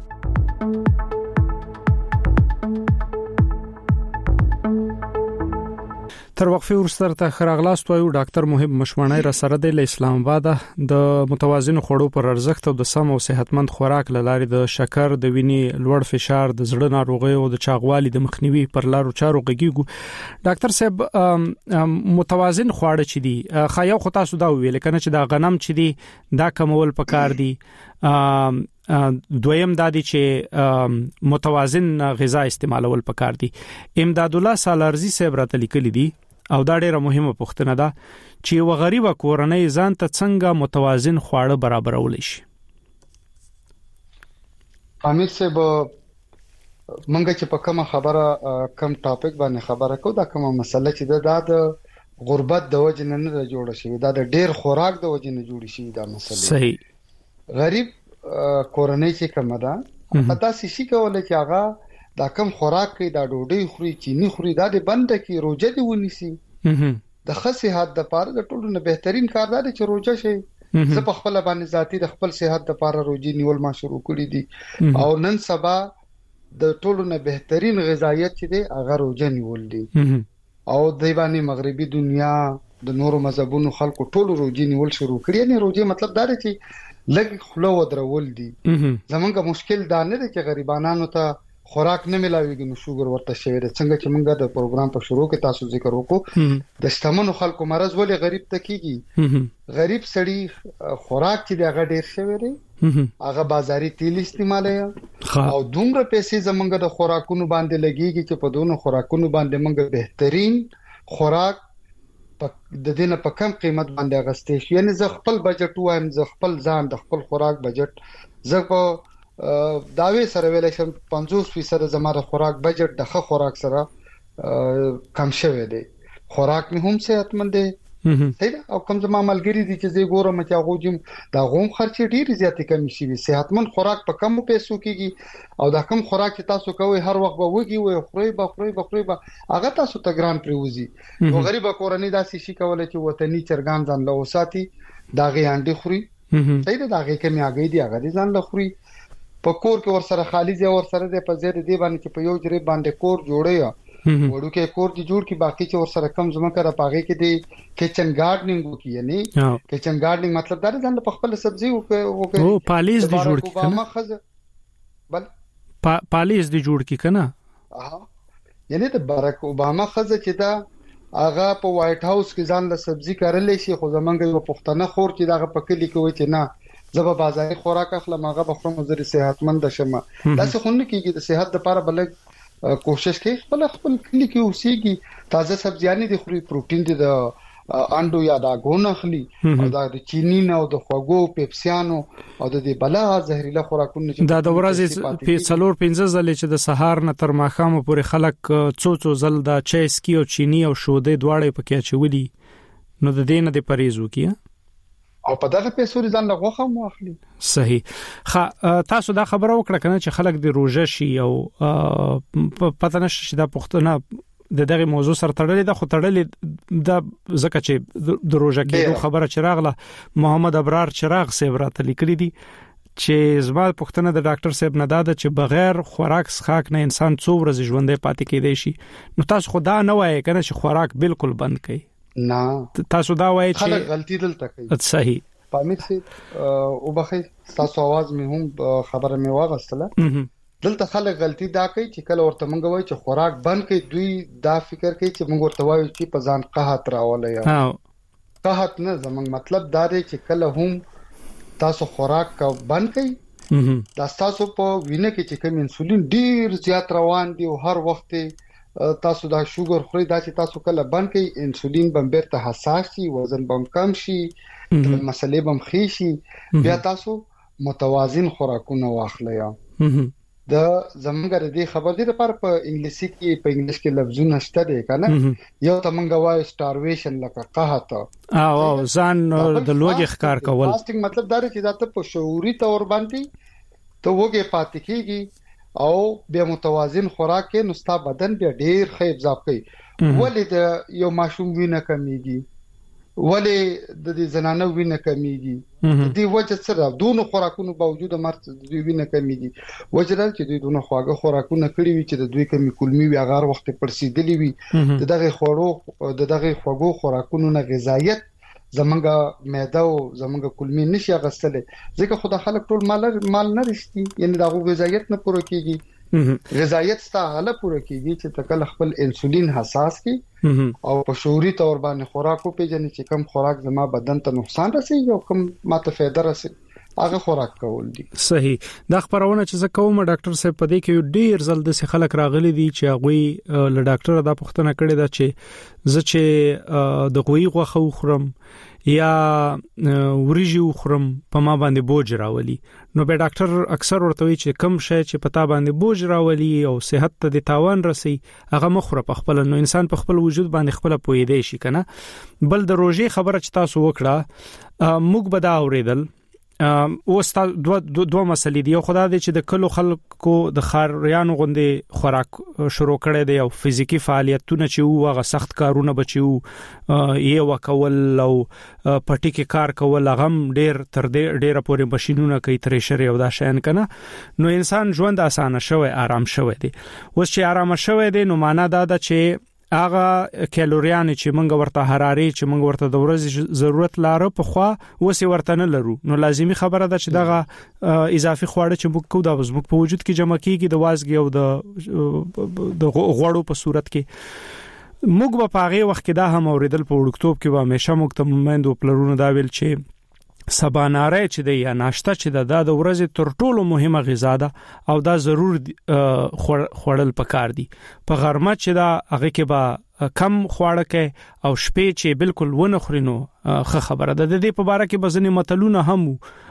تر وقفه ورستر ته خراغلاست وایو ډاکټر محب مشمنای را سره د اسلام آباد د متوازن خوړو پر ارزښت او د سم او صحتمند خوراک لاري د شکر د وینې لوړ فشار د زړه ناروغیو او د چاغوالي د مخنیوي پر لارو چارو غږیږو ډاکټر صاحب متوازن خواړه چي دي خایو خو تاسو دا ویل کنه چې دا غنم چي دي دا کمول پکار دي دویم دادی چې متوازن غذا استعمالول پکار دي امداد الله سالارزي صاحب راته لیکلي دي او دا ډیره مهمه پوښتنه ده چې یو غریب کورنۍ ځان ته څنګه متوازن خواړه برابرول شي امیر صاحب منګه چې په کومه خبره کم ټاپک باندې خبره کو دا کومه مسله چې ده د غربت د وجه نه نه جوړه شي دا د ډیر خوراک د وجه نه جوړ شي دا مسله صحیح غریب کورنۍ چې کومه ده پتا شي کولای چې هغه دا کم خوراک کې دا ډوډۍ خوري چینی خوري دا د بند کې روزه دی ونیسي د خاص صحت د پاره د ټولو نه بهترین کار دی چې روزه شي زه په خپل باندې ذاتی د خپل صحت د پاره روزي نیول ما شروع کړی دي او نن سبا د ټولو نه بهترین غذایت چې دی هغه روزه نیول دي او د باندې مغربي دنیا د نورو مذهبونو خلکو ټولو روزي نیول شروع کړی نه روزي مطلب دا دی چې لګ خلو ودرول دي زمونږه مشکل دا نه دی چې غریبانو ته خوراک نه ملاويږي نو شوګر ورته شوی دی څنګه چې موږ د پروګرام په شروع کې تاسو ذکر وکړو د شتمنو خلکو مرز ولې غریب ته کیږي غریب سړی خوراک چې هغه ډیر شوی دی هغه بازاري تیل استعمالوي او دومره پیسې زمونږ د خوراکونو باندې لګيږي چې په دونو خوراکونو باندې موږ بهترین خوراک د دینه په کم قیمت باندې اغستې شي یعنی زه خپل بجټ وایم زه خپل ځان د خپل خوراک بجټ زه په داوی سره ویل شم پنځوس فیصد زماره خوراک بجټ د ښه خوراک سره کم شوی دی خوراک مې هم صحتمند دی صحیح او کوم زما ملګری دي چې زه ګورم چې هغه جیم دا غوم خرچ ډیر زیاتې کم شي صحتمند خوراک په کم پیسو کېږي او دا کم خوراک چې تاسو کوی هر وخت به وږي وي خوري به خوري به خوري به هغه تاسو ته ګران پریوزي نو غریب کورنۍ داسې شي کولای چې وطني چرګان ځان له وساتي دا غي انډي خوري صحیح دا غي کمی هغه دي هغه ځان له خوري په کور کې ور سره خالی ځای ور سره د په زیر دی باندې چې په یو جری باندې کور جوړي وړو کې کور دی جوړ کی باقی چې ور سره کم زمکه را پاغه کې دی کچن گارډنینګ وکي یعنی کچن گارډنینګ مطلب دا ځان په خپل سبزی وکي او پالیز دی جوړ کی کنه بل پالیز دی جوړ کی کنه ها یعنی د بارک اوباما خزه چې دا هغه په وایټ هاوس کې ځان له سبزی کارلې شي خو زمونږ یو پښتنه خور چې دا په کلی کې وای چې نه زبا بازاري خوراک اخلم هغه بخرم زری صحتمند شمه دا څه خون کېږي د صحت لپاره بلګ کوشش کوي خپل خپل کلی کې اوسېږي تازه سبزيانې د خوري پروتین دي د انډو یا دا غون اخلي او دا د چینی نه او د خوګو پیپسیانو او د بلا زهريله خوراکونه دا د ورځې په څلور پنځه ځله چې د سهار نه تر ماښام پورې خلک څو څو ځل دا چای سکي او چینی او شوده دواړه پکې چولي نو د دینه د پریزو کیه او په دغه پیسو ځان له غوخه مو اخلي. صحیح. خا تاسو دا خبره وکړه کنه چې خلک د روزه شي او پته نشي چې دا پښتنه د دغه موضوع سره تړلې ده، خو تړلې د زکه چې د روزه کې خبره چراغله محمد ابرار چراغ سیب راته لیکلي دي چې زما پښتنه د ډاکټر صاحب نه داده چې بغیر خوراک څخه نه انسان څو ورځې ژوندې پاتې کېدی شي. نو تاسو خدا نه وایي کنه چې خوراک بالکل بند کړئ. نه تاسو دا وایي چې خلک غلطي دلته کوي. صحیح. پامیر سي او بخي تاسو आवाज مې هم خبره مې واغستله. دلته خلک غلطي دا کوي چې کله ورته مونږ وایي چې خوراک بند کړي، دوی دا فکر کوي چې مونږ ورته وایو چې په ځان قحط راولي. یا قحط نه، زمونږ مطلب دا دی چې کله هم تاسو خوراک کا بند کړئ، دا تاسو په وینه کې چې کوم انسولین ډیر زیات روان دی او هر وخت تاسو دا شوګر خوري، دا چې تاسو کله بند کړئ انسولین بمبر ته حساس شي، وزن بم کم شي، مسلې بم خي شي، بیا تاسو متوازن خوراکونه واخلئ. د زمونږ د خبر دي لپاره په انګلیسي کې په انګلیش کې لفظونه شته دي کنه. یو ته مونږ وایو سټارویشن لکه قحط او ځان د لوګي ښکار کول. فاستینګ مطلب دا دی چې دا ته په شعوري تور باندې ته وګه پاتې کیږي او بیا متوازن خوراک کې نو ستا بدن بیا ډیر ښه ابزاب کوي. ولې د یو ماشوم وینه کمیږي، ولې د دې زنانه وینه کمیږي، د دې وجه سره دونو خوراکونو باوجود مرد د دوی وینه کمیږي. وجه دا چې دوی دونه خواږه خوراکونه کړی وي چې د دوی کمی کولمي وی هغه وخت پرسیدلی وي. د دغه خورو د دغه خوږو خوراکونو نه غذایت زمونږه معده او زمونږه کولمي نشي غستلې، ځکه خدای خلک ټول مال مال نه رښتي، یعنی دغه غذایت نه پوره کیږي. غذایت ستا حاله پوره کیږي چې تکل خپل انسولین حساس کی او په شعوري تور باندې خوراک په پیژنې چې کم خوراک زما بدن ته نقصان رسوي او کم ماته فایده رسوي، هغه خوراک کول دي. صحیح. دا خبرونه چې زه کوم ډاکټر صاحب په دې کې ډیر ځل د خلک راغلي دي چې هغه له ډاکټر دا پوښتنه کړې ده چې زه چې د غوي غوښه وخورم یا وريجي وخورم په ما باندې بوج راولي. نو به ډاکټر اکثر ورته وی چې کم شي چې پتا باندې بوج راولي او صحت ته د تاوان رسي هغه مخره په خپل، نو انسان په خپل وجود باندې خپل پوي دی شي کنه. بل د روزي خبره چې تاسو وکړه موږ به دا اوریدل او ست دوه دوه مسلې دی. خو دا دی چې د کلو خلکو د خاریانو غوندې خوراک شروع کړي دي او فزیکی فعالیتونه چې وو هغه سخت کارونه بچیو یې وکول او پټی کې کار کول هغه ډیر تر دې ډیره پورې ماشينونه کوي ترشر او دا شین کنه. نو انسان ژوند اسانه شوی، آرام شوی دی. اوس چې آرام شوی دی نو معنا دا ده چې هغه کالوریان چې موږ ورته حراري چې موږ ورته د ورځې ضرورت لاره په خوا وسی ورته نه لرو. نو لازمی خبره ده چې دغه اضافي خواړه چې موږ کو دا زموږ په وجود کې جمع کیږي د وازګي او د د غوړو په صورت کې. موږ په هغه وخت کې دا هم اوریدل په وړکتوب کې و همیشه موږ ته مېندو پلرونو دا ویل چې سباناره چې دی یا ناشته چې د د ورځې تر ټولو مهمه غذا ده او دا ضرور خوړل پکار دي. په غرمه چې دا هغه کې به کم خواړه کې او شپې چې بالکل ونه خورینو خه خبره ده. د دې په اړه کې بزنی متلونه هم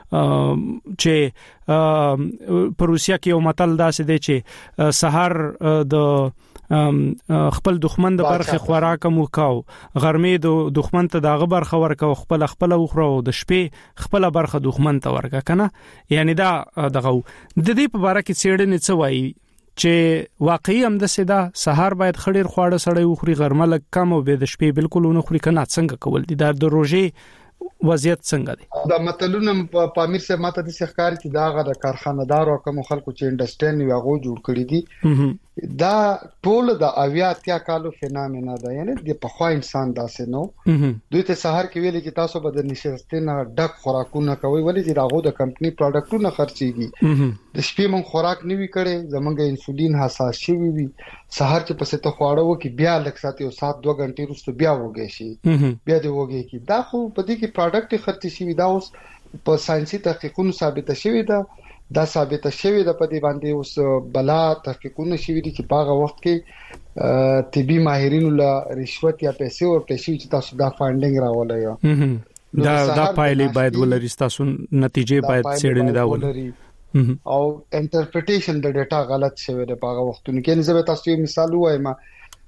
چې په روسیا کې یو متل داسې دی چې سحر د خپل دښمن د برخه خوراک مو کاو، غرمې د دښمن ته دغه برخه ورکاو، خپل خپل وخرو، د شپې خپل برخه دښمن ته ورکا کنه. یعنی دا دغه د دې په اړه کې څېړنې څه وایي چې واقعي هم د سیدا سحر باید خړیر خواړه سړی وخوري، غرمه لک کم او به د شپې بالکل ونه خوري کنه. څنګه کول دي دا د روزي وضعیت څنګه دی؟ دا متلونه په امیر سره ماته د ښکار چې دا غره کارخانه‌دار او کوم خلکو چې انډستری یو غو جوړ کړی دي دا ټول د اویاتیا کالو فینامنا ده. یعنی د پخوا انسان داسې نو دوی ته سحر کې ویل چې تاسو به د نشستنه ډک خوراکونه کوي، ولې چې داغو د کمپنی پروډکټونه خرڅيږي. د شپې مون خوراک نیوي کړي، زمونږ انسولین حساس شي وي، سحر چې پسې ته خواړه وکي بیا لک ساتي او سات دوه غنټې وروسته بیا وږي شي، بیا دی وږي کی. دا خو په دې کې پروډکټ خرڅ شي، دا اوس په ساينسي تحقیقونو ثابت شوی ده. دا ثابت شوی ده په دې باندې اوس بلا تحقیقونه شوی دي چې په هغه وخت کې طبي ماهرینو له رشوت یا پیسې ورته شي چې تاسو دا فاینډینګ راولای. دا دا پایلې باید ولري، تاسو نتیجې باید څېړنې دا ولري او انټرپریټیشن د ډیټا غلط شوی ده په هغه وختونو کې. نو زه به تاسو یو مثال وایم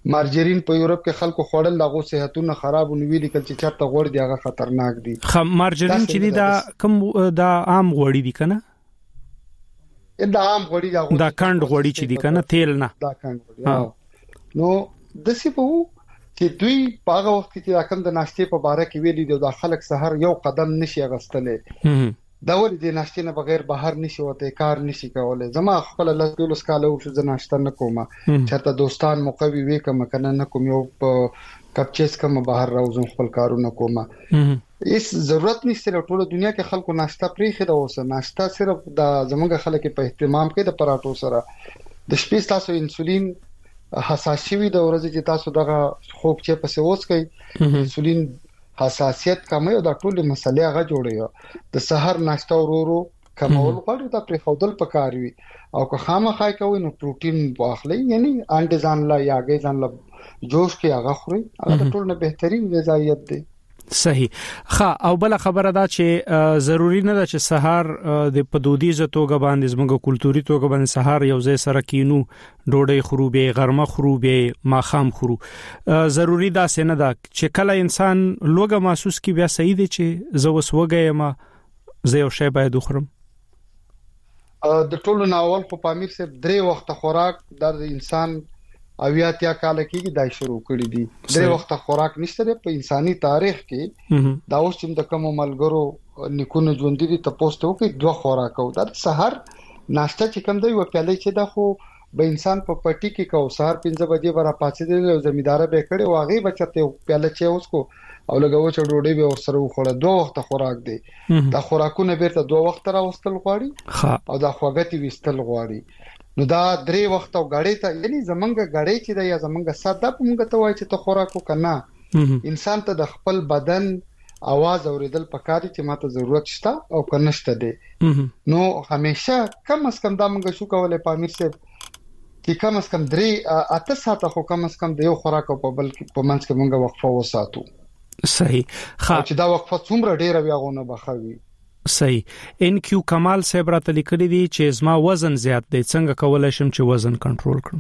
مارجرین په یورپ کې خلکو خوړل لغو صحتونه خراب ونوي لیکل چې چرته غوړ دی هغه خطرناک دي. خ مارجرین چې دی دا کوم دا عام غوړی دی کنه؟ دا عام غوړی دا دا کاند غوړی چې دی کنه تیل نه دا کاند غوړی. نو د سی په چې دوی په هغه وخت کې راکم د ناشته په باره کې ویلي دی د خلک سحر یو قدم نشي غستلې دا ولې د ناشته نه بغیر بهر نشي وته کار نشي کولای. زما خپل لاس دولس کاله وشو د ناشته نه کومه چرته دوستان مقوي وې کوم کنه نه کوم یو کپچیس کوم بهر راوځم خپل کارونه کومه. هیڅ ضرورت نشته ټول دنیا کې خلکو ناشته پریخي دا اوسه ناشته صرف د زمونږ خلک په اهتمام کې د پراټو سره د شپې تاسو انسولین حساسي وي د ورځې چې تاسو دغه خوب چې پسې اوس کوي انسولین حساسیت کمه او د ټولو مسلې هغه جوړي د سحر ناشته ورورو کمول غواړي دا پر خودل پکاروي او که خامخای کوي نو پروتین واخلي یعنی انډ ځان لا یاګي ځان لا جوش کې هغه خوري هغه ټول نه بهترین غذایت دی. صحیح. خا او بل خبره دا چې ضروری نه ده چې سحر د پدودیزه توګه باندې زموږ کلتوري توګه باندې سحر یو ځای سره کینو ډوډۍ خروبه غرمه خروبه ماخام خرو ضروری دا سینه ده چې کله انسان لوګه محسوس کی بیا صحیح دي چې زه وسوګه ما زه یو شی باید وخورم. د ټولو ناول په پامیر سره درې وخت خوراک د انسان اویاتیا کال کې دا شروع کړی دي. درې وخت خوراک نشته په انساني تاریخ کې دا اوس چې د کوم ملګرو نیکونو ژوند دي ته پوسټو کې دوه خوراک او د سحر ناشته چې کوم دی و پیاله چې دا خو به انسان په پټي کې کو سحر پنځه بجې ورا پاتې دی او زمیدار به کړي واغې بچته پیاله چې اوس کو او لګاو چې ډوډۍ به ور سره وخوړه دوه وخت خوراک دی. دا خوراکونه بیرته دوه وخت راوستل غواړي او دا خوګتی وستل غواړي. نو دا درې وخت او غړې ته یعنی زمونږ غړې چې دا یا زمونږ ساده موږ ته وایي چې ته خوراکو کنه انسان ته د خپل بدن आवाज اوریدل پکاري چې ماته ضرورت شته او کنهشته دي. نو همیشه کم از کم دا موږ شو کولای پامیر سره چې کم از کم درې اته ساعته خو کم از کم د یو خوراک په بل په منځ کې موږ وقفه وساتو. صحیح. خا چې دا وقفه څومره ډیره ویاغونه بخوي. صحیح. ان کیو کمال صاحب راته لیکلي دي چې زما وزن زیات دی څنګه کولای شم چې وزن کنټرول کړم؟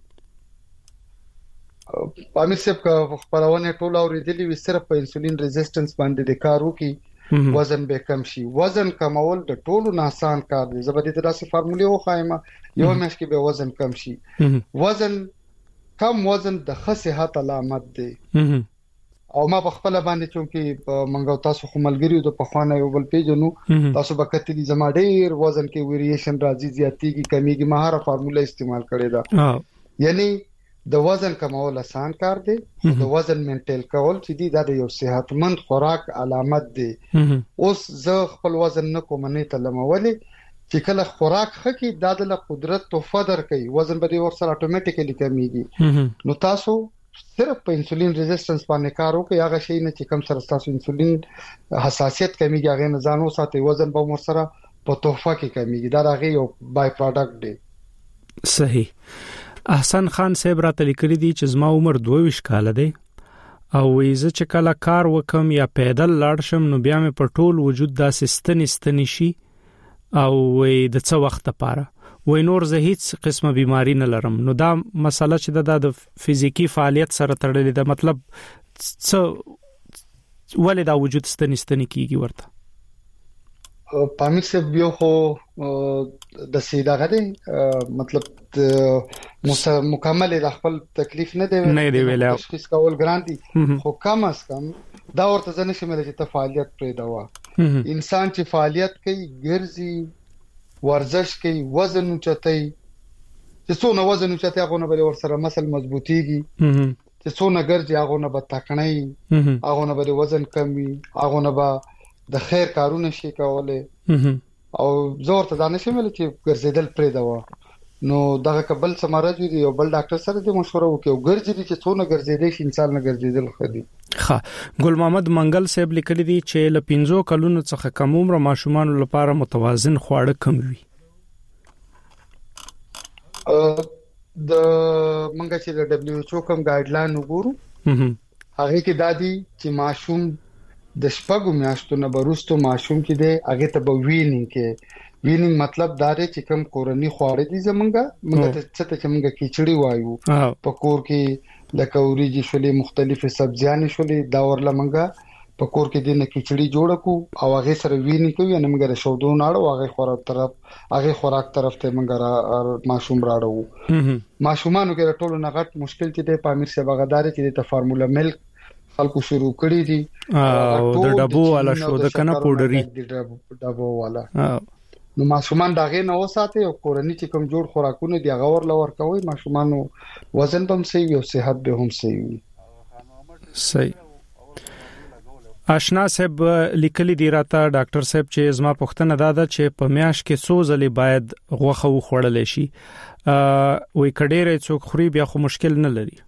پامیر صاحب کا خبرونه ټول اوریدلې وي صرف په انسولین ریزिस्टنس باندې د کارو کې وزن به کم شي. وزن کمول د ټولو نه آسان کار دی. زبردي تراسه فارموله وخایمه یو مېش کې به وزن کم شي. وزن کم وزن د ښه صحت علامت دی. او ما په خپل باندې چونکی منګو تاسو خو ملګریو د پخوانه یو بل پیجنو تاسو بکتلی زما ډیر وزن کې ویریشن راځي زیاتیږي کمیږي مهاره فارموله استعمال کړی دا. یعنی د وزن کمول آسان کار دی. د وزن مینټیل کول چې دی دا د یو صحتمند خوراک علامت دی. اوس زه خپل وزن نه کوم نه تلمولې چې کله خوراک خکې دا د قدرت تو فدر کوي وزن به ور سره اتوماتیکلی کمیږي. نو تاسو صرف په انسولین ریزिस्टنس باندې کار وکړئ هغه شی نه چې کم سره تاسو انسولین حساسیت کمیږي هغه نه ځانو ساتي وزن به مر سره په توفه کې کمیږي دا هغه یو بای پروډکټ دی. صحیح. احسن خان صاحب راته لیکلي دي چې زما عمر دوه کال دی او ویزه چې کله کار وکم یا پیدل لاړ شم نو بیا مې په ټول وجود داسې ستنې ستنې شي او د څه وخت لپاره وای نور زه هیڅ قسمه بیماری نه لرم. نو دا مسله چې د فزیکی فعالیت سره تړلې ده مطلب څه ولې دا وجود ستنې ستنې کیږي ورته؟ پامیر سے بیو خو د سیدا غدي مطلب مکمل د خپل تکلیف نه دی نه دی ویل تشخیص کول ګرانتي خو کم از کم دا ورته ځنه شمه چې فعالیت پرې دا وا انسان چې فعالیت کوي ګرځي ورزش کوي وزن اوچتای چې څونه وزن اوچتای هغه نه به ور سره مسل مضبوطیږي چې څونه ګرځي هغه نه به تکړنۍ هغه نه به وزن کمی هغه نه به د خیر کارونه شي کوله او زور ته دانش مل چې ګرځیدل پرې دا نو دغه قبل سمارج دی او بل ډاکټر سره د مشوره وکي او ګرځي چې څونه ګرځیدل شي انسان نه ګرځیدل خدي. ها ګل محمد منګل صاحب لیکلي دي چې ل پنځو کلونو څخه کم عمر ماشومان لپاره متوازن خواړه کم وي. د منګه چې د دبليو ایچ او کوم ګایډلاین وګورو هغه کې دادی چې ماشوم د شپږو میاشتو نه وروسته ماشوم کې دی هغه ته به وینینګ کې وینینګ مطلب دا دی چې کوم کورنی خواړه دي زمونږه موږ ته څه ته چې موږ کیچړی وایو په کور کې لکه اوریجی شولې مختلفه سبزیانې شولې دا ورله منګه په کور کې د نکچړي جوړ کو او هغه سره ویني کوي نه موږ شودو ناړو هغه خوراک طرف هغه خوراک طرف ته موږ ماشوم راړو ماشومانو کې ټولو نه غټ مشکل چې د پامیر سی بغداري چې د فارمولا ملک خلکو شروع کړی دي او د ډبو والا شو د کنه پودري د ډبو والا نو ماشومان داغه نه وساته او کورنۍ چې کوم جوړ خوراکونه دی هغه ورل ورکوي ماشومانو وزن هم صحیح او صحت به هم صحیح صحیح آشنا صاحب لیکلي دی راته ډاکټر صاحب چې زما پوښتنه داده چې په میاش کې څو ځلې باید غوښه وخوړل شي وې کډېره څوک خوري بیا خو مشکل نه لري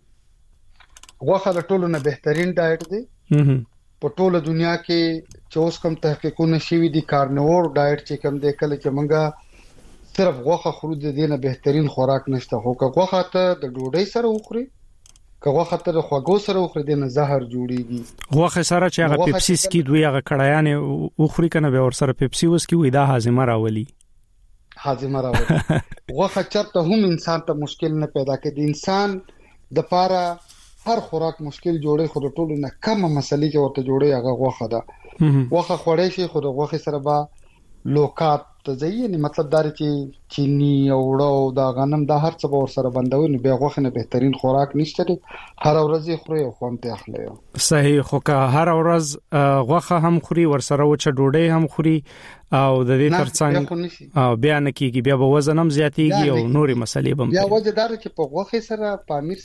غوښه د ټولو نه بهترین ډایټ دی په ټوله دنیا کې چې اوس کوم تحقیقونه شوي دي کارنیوور ډایټ چې کوم دی کله چې موږ صرف غوښه خورو د دې نه بهترین خوراک نشته خو که غوښه ته د ډوډۍ سره وخوري کغه خطر خوګو سره وخوري د زهر جوړيږي غوخه سره چې هغه پیپسي سکي دوی هغه کړهیان وخوري کنه به ور سره پیپسي وسکي وې دا هاضمه راولي هاضمه راولي غوخه چرته هم انسان ته مشکل نه پیدا کوي د انسان د پاره هر خوراک مشکل جوړي خو ټولو نه کم مسلې کې ورته جوړي هغه غوخه ده غوخه خوړې شي خو د غوخه سره با لوکات ته ځي مطلب دا چې چینی او وړو دا غنم دا هر څه به ور سره بندوي نو به غوښنه بهترین خوراک نشته دي هر ورځ خوري او خوند ته اخلي صحیح خو که هر ورځ غوښه هم خوري ور سره وچ ډوډۍ هم خوري او د دې ترڅنګ او بیا نه کیږي بیا به وزن هم زیاتیږي او نوري مسلې به بیا وجه دار چې په غوښه سره پامیر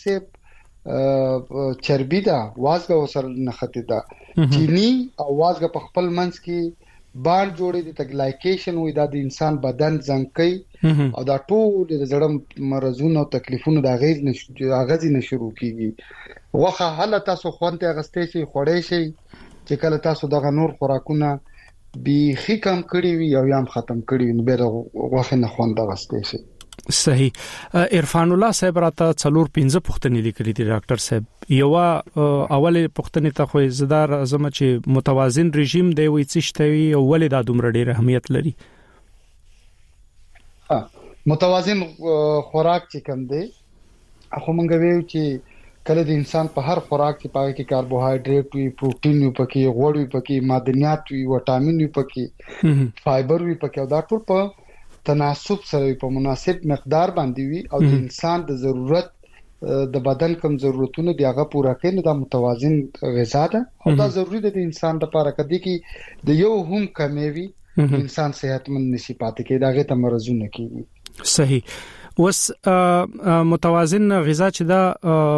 سه چربي دا وازګه وسره نه ختی دا چینی او وازګه په خپل منځ کې بار جوړې دي ته ګلایکیشن وې د انسان بدن ځنکې او دا ټول د زړه مرزونو او تکلیفونو د غیر نشو غزي نه شروع کیږي وخه هله تاسو خوانته غستې شي خورې شي چې کله تاسو دغه نور خوراکونه بيخي کم کړی وي او یم ختم کړی نو به وخه نه خوند غستې شي صحیح عرفان الله صاحب راته څلور پنځه پوښتنې لیکلي دي ډاکټر صاحب یو اوله پوښتنه ته خو زدار اعظم چې متوازن رژیم دی وي څه شتوي او ولې دا دومره ډېر اهمیت لري ها متوازن خوراک چې کوم دی اخو مونږ ویو چې کله د انسان په هر خوراک کې پاره کې کاربوهایډریټ وي پروتین وي پکې غوړ وي پکې معدنیات وي وټامین وي پکې فایبر وي پکې او دا ټول په تناسب سره په مناسب مقدار باندې وي او د انسان د ضرورت د بدن کوم ضرورتونه دی هغه پوره کوي دا متوازن غذا ده او دا ضروری ده د انسان لپاره کدي کې د یو هم کمی وي انسان صحتمند نشي پاتې کېږي داغه تمرزونه کیږي صحیح وس متوازن غذا چې دا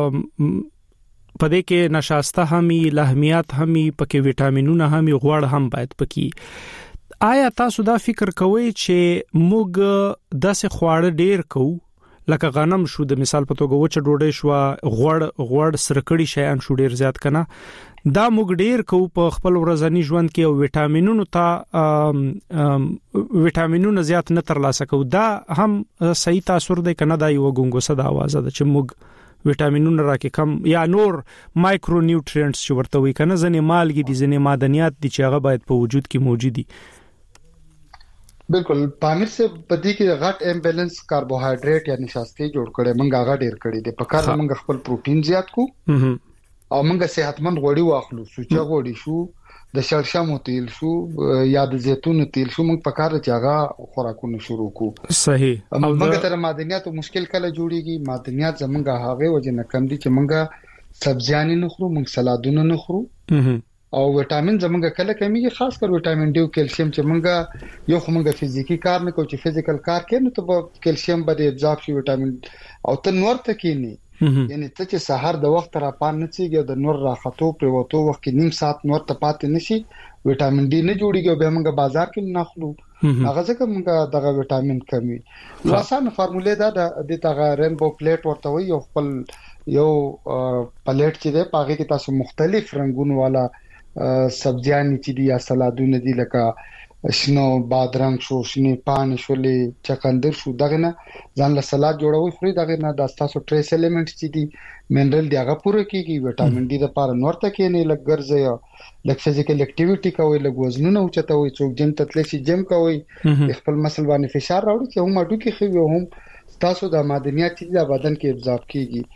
پدې کې نشاسته همي لحمیات همي پکې وټامینونه همي غوړ هم باید پکې آیا تاسو دا فکر کوئ چې موږ داسې خواړه ډیر کوو لکه غنم شو د مثال په توګه وچ ډوډۍ شو غوړ غوړ سرکړی شیان شو ډیر زیات کنه دا موږ ډیر کوو په خپل ورځنی ژوند کې او وټامینونو ته وټامینونه زیات نه ترلاسه کوو دا هم صحیح تاثیر دی کنه دا یو ګونګوسه د आवाज ده چې موږ وټامینونه راکې کم یا نور مایکرو نیوټرینټس چې ورته وي کنه ځنې مالګي دي ځنې معدنیات دي چې هغه باید په وجود کې موجود دي بالکل پامیر سے پدې کې غټ امبیلنس کاربوهایډریټ یا نشاستي جوړ کړي مونږ هغه ډیر کړي دي په کار مونږ خپل پروتین زیات کو او مونږ صحتمند غوړي واخلو سوچا غوړي شو د شړشمو تیل شو یا د زیتون تیل شو مونږ په کار چې هغه خوراکونه شروع کو صحیح مونږ تر معدنیات مشکل کله جوړيږي معدنیات زمونږ هغه وجه نه کم دي چې مونږ سبزیانې نه خورو مونږ سلادونه نه خورو او وټامین زمونږ کله کمیږي خاص کر وټامین ډي او کیلشیم چې مونږ یو خمونږ فزیکی کار نه کوو چې فزیکل کار کوي نو ته کیلشیم به ابزورب شي وټامین او ته نور ته کینی یعنی ته چې سحر د وخت را پان نه چیږي د نور راخطو پر وته وخت کې نیم ساعت نور ته پاتې نشي وټامین ډي نه جوړیږي به مونږ بازار کې نه خلو هغه ځکه مونږ دغه وټامین کمی نو آسان فارموله دا د تاغه رینبو پلیټ ورته وي یو خپل یو پلیټ چې ده پاګه کې تاسو مختلف رنگونو والا سبزیان چې دي یا سلادونه دي لکه شنو بادرنګ شو شنی پان شولې چقندر شو دغه نه ځان له سلاد جوړوي خوري دغه نه د تاسو ټریس الیمنټ چې دي منرل دی هغه پوره کیږي وټامین ډي لپاره نور ته کې نه لګ ګرځي لکه فزیکل اکټیویټي کوي لګ وزنونه اوچته وي څوک جیم تتلی شي جیم کوي خپل مسل باندې فشار راوړي چې هم اډو کې خو هم تاسو د معدنیات چې د بدن کې ابزورب کیږي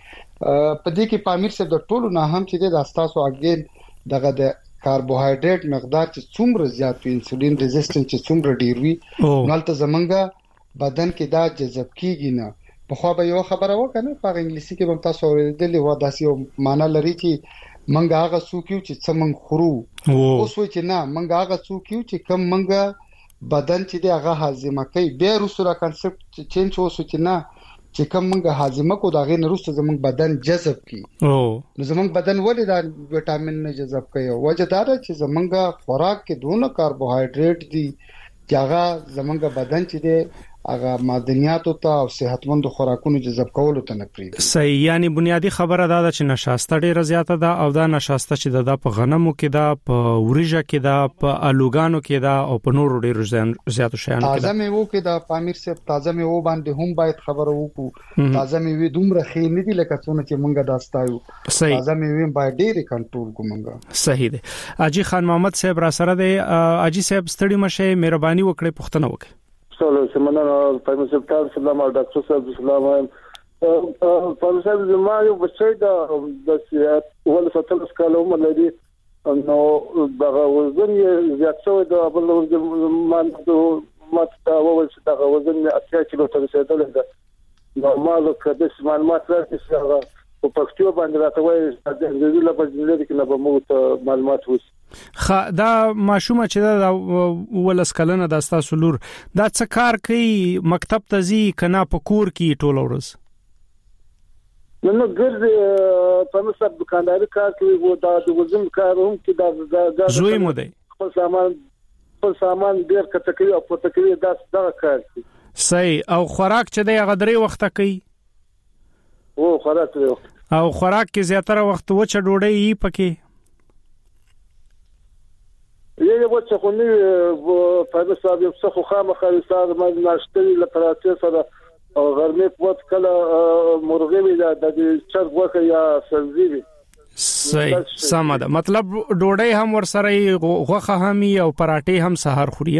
په دې کې پامیر سره د ټولو نه هم چې د استاسو اگین دغه د کاربوهایډریټ مقدار چې څومره زیات وي انسولین ریزिस्टेंस چې څومره ډیر وي نو زمونږ بدن کې دا جذب کیږي نه په خو به یو خبره وکنه په انګلیسي کې به تاسو ورېدلې و داسې معنا لري چې منګه هغه څوک یو چې څمن خورو اوس و چې نه منګه هغه څوک یو چې کم منګه بدن چې دی هغه هاضمه کوي به روسره کانسپټ چینج وسو چې نه چې کوم موږ هاضمه کو دا غي نرسته زموږ بدن جذب کی او نو زموږ بدن ولې دا وټامین نه جذب کوي وجه دا چې زموږ خوراک کې دونه کاربوهایډریټ دي چې هغه زموږ بدن چې دی هغه معدنیات او صحتمند خوراکونو جذب کولو ته نه پریږدي صحیح یعنی بنیادی خبره دا ده چې نشاسته ډیره زیاته ده او دا نشاسته چې د په غنمو کې ده په وريجه کې ده په الوګانو کې ده او په نورو ډیرو زیاتو شیانو کې ده تازه میوه کې ده پامیر صاحب تازه میوه باندې هم باید خبره وکړو تازه میوه دومره خې نه دي لکه څونه چې مونږه داستایو تازه میوه باید ډیره کنټرول کومګه صحیح ده اجي خان محمد صاحب را سره ده اجي صاحب ستړي مشه مهرباني وکړئ پښتنه وکړئ سلام سمنه پایمه سپټال سلام او ډاکټر صاحب سلام په مثال زما یو بچی دا د سیاست ول فتل سکاله عمر لري نو دا وزن یې زیات شوی دا بل وزن ما ما تا وول چې دا وزن یې اتیا کیلو ته رسیدلی ده نو ما له کده معلومات راځي چې په پښتو باندې راته وایي د انګلیسي لپاره د کې نه به مو معلومات وس خا دا ماشومه چې دا ولس کلنه د تاسو لور دا څه کار کوي مکتب ته ځي کنا په کور کې ټول ورځ نو نو ګرځي په مثال دکانداري کار کوي وو دا د وزن کار هم کې دا دا زوی مو دی خپل سامان خپل سامان ډیر کته کوي او په تکلیف دا دا کار کوي صحیح او خوراک چې دی هغه درې وخته کوي او خوراک دی او خوراک کې زیاتره وخت وچه ډوډۍ یې پکې یی وڅ خو نه په مثال یو څه خو خامخا ساده ما ناشته لپاره سره او غرمه په وخت کله مرغوي د چرګ وکه یا سبزي وي صحیح سمه ده مطلب ډوډۍ هم ور سره غوخه هم او پراټې هم سحر خوري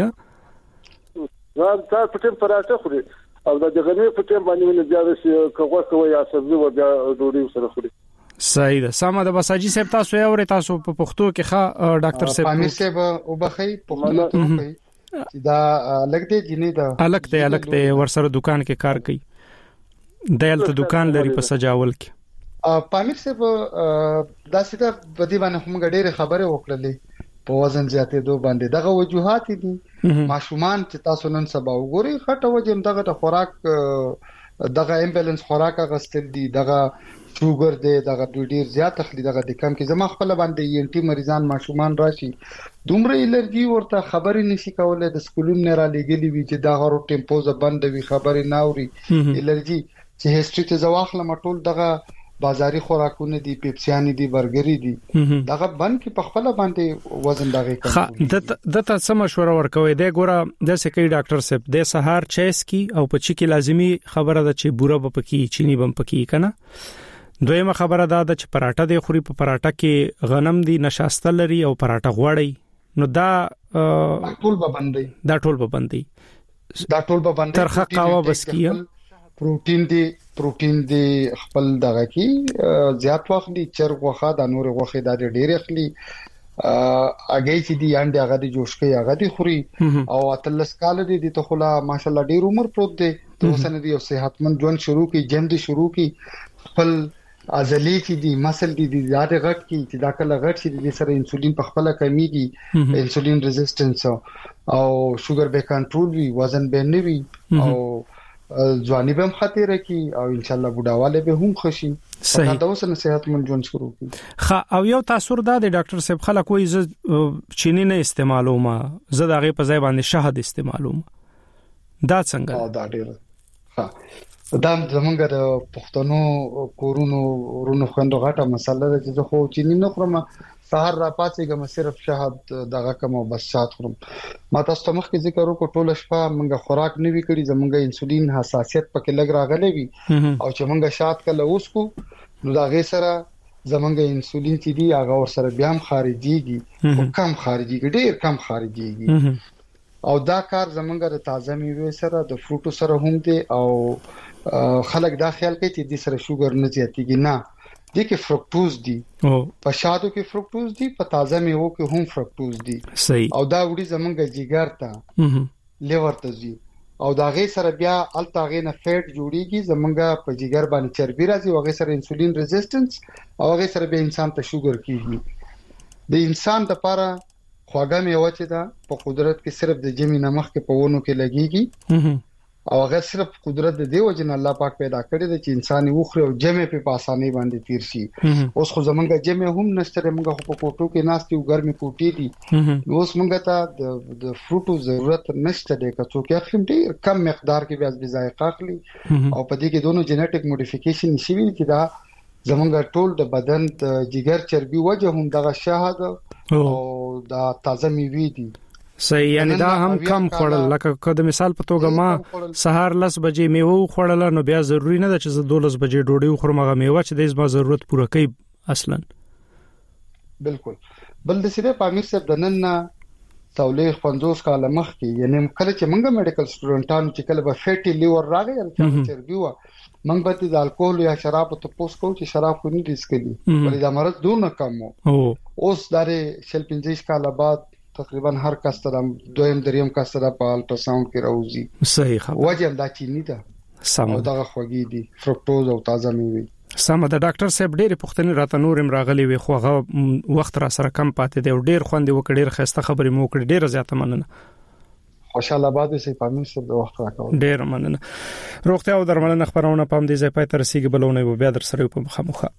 ها دا پټم پراټه خوري او د غرمه په ټیم باندې نه زیاده کوه کوه یا سبزي و بیا ډوډۍ سره خوري صحیح ده سمه ده بساجي صاحب تاسو یې اوري تاسو په پښتو کې ښه ډاکټر صاحب پامیر صاحب او بخي پښتو ته کوي دا الګ دې جنې دا الګ ته الګ ته ورسره دکان کې کار کوي دلته دکان لري په سجاول کې پامیر صاحب دا سیده بدی باندې هم ډېر خبره وکړلې په وزن زیاتې دوه باندې دغه وجوهات دي ماشومان چې تاسو نن سبا وګورئ خټه وجم دغه خوراک دغه امبیلنس خوراک غستل دي دغه شوګر دی دغه ډیر زیات اخلي دغه د کم کې زما خپل باندې ای ان ټي مریضان ماشومان راشي دومره الرجی ورته خبرې نشي کولای د سکولونو نه را لګلي وي چې دا غرو ټیمپوزه بند وي خبرې ناوري الرجی چې هیستوري ته زواخله مټول دغه بازاري خوراکونه دي پیپسیانی دي برګری دي دغه بند کې په خپل باندې وزن دغه کوي د ته سم مشوره ورکوي د ګوره د سکی ډاکټر صاحب د سهار چیس کی او په چی کې لازمی خبره ده چې بوره په پکی چینی بم پکی کنه دویمه خبره ده چې پراټه دی خوري په پراټه کې غنم دی نشاسته لري او پراټه غوړی نو دا ټول به باندې دا ټول به باندې دا ټول به باندې ترخه قهوه بس کیه پروتین دی پروتین دی خپل دغه کې زیات وخت دی چرګ وخه د نور وخه د ډېر اخلي اګې چې دی انډه هغه د جوش کې هغه دی خوري او اتلس کال دی د تخلا ماشالله ډېر عمر پروت دی ته وسنه دی او صحتمند ژوند شروع کی جیم دی شروع کی خپل عضلې چې دی مسل دی د زیات غټ کی چې دا کله غټ شي د سره انسولین په خپل کمیږي انسولین ریزिस्टेंस او شوګر به کنټرول وي وزن به نه وي او ځواني به هم خطر کی او ان شاء الله بډاواله به هم خوشي صحیح دا اوس نه صحت مند ژوند شروع کی خا او یو تاثیر دا د ډاکټر صاحب خلک کوئی ز چینی نه استعمالومه زه دغه په ځای باندې شهد استعمالوم دا څنګه او دا ډیر ها دا زمونږ د پښتنو کورونو ورونو خوندو غټه مسله ده چې خو چینی نه خورم سحر را پاتېګم صرف شهد دغه کوم بس شات خورم ما تاسو ته مخکې ذکر وکړ ټول شپه مونږه خوراک نه وی کړی زمونږه انسولین حساسیت پکې لګ راغلی وي او چې مونږه شات کله اوس کو نو دا غي سره زمونږه انسولین چې دی هغه ور سره بیا هم خارجيږي او کم خارجيږي ډیر کم خارجيږي او دا کار زمونږه د تازه میوه سره د فروټو سره هم دی او خلک دا خیال کوي چې د سره شوګر نه زیاتېږي نه دي کې فرکټوز دي او په شادو کې فرکټوز دي په تازه میوو کې هم فرکټوز دي صحیح او دا وړي زمونږ جګر ته لیور ته زی او دا غي سره بیا الټا غي نه فیټ جوړیږي زمونږ په جګر باندې چربي راځي او غي سره انسولین ریزिस्टेंस او غي سره به انسان ته شوګر کیږي د انسان لپاره خواږه میوه چې دا په قدرت کې صرف د جمی نمخ کې په ونو کې لګيږي او هغه صرف قدرت د دیو جن الله پاک پیدا کړی دی چې انسان وخره او جمع په اسانۍ باندې تیر شي اوس خو زمونږ جمع هم نشته موږ په کوټو کې ناستي او ګرمي کوټې دي اوس موږ ته د د فروټو ضرورت نشته دی که څوک اخلي ډیر کم مقدار کې بیا د ذایقه اخلي او په دې کې دوه جنټیک موډیفیکیشن شوی چې دا زمونږ ټول د بدن د جګر چربي وجه هم دغه شاهد او دا تازه میوه دي صحیح یعنی دا هم کم خوړل لکه که د مثال په توګه ما سهار لس بجې میوه خوړل نو بیا ضروری نه ده چې زه دولس بجې ډوډۍ وخورم هغه میوه چې د زما ضرورت پوره کوي اصلا بالکل بل د سیده پامیر صاحب د نن تولې پنځوس کال مخکې یعنی کله چې موږ میډیکل سټوډنټانو چې کله به فیټي لیور راغی چې چربي و موږ به د الکول یا شراب ته پوس کوو چې شراب خو نه ډیسکلی ولې دا مرض دونه کم وو اوس دغه شل پنځه کال بعد تقریبا هر کس ته دویم دریم کس ته په الټرا ساوند کې راوځي صحیح خبره وجه دا چینی ده سم دا خوږی دي فرکټوز او تازه میوه سم د ډاکټر صاحب ډېر پوښتنې راته نورم راغلي وي خو هغه وخت را سره کم پاتې دی او ډېر خوندې وکړ ډېر خسته خبرې مو وکړې ډېر زیاته مننه خوشاله باد سي پامیر سره د وخت راکاو ډېر مننه روغتیا او درملنه خبرونه پام دي ځای پای تر سیګ بلونه بیا در سره په مخامخه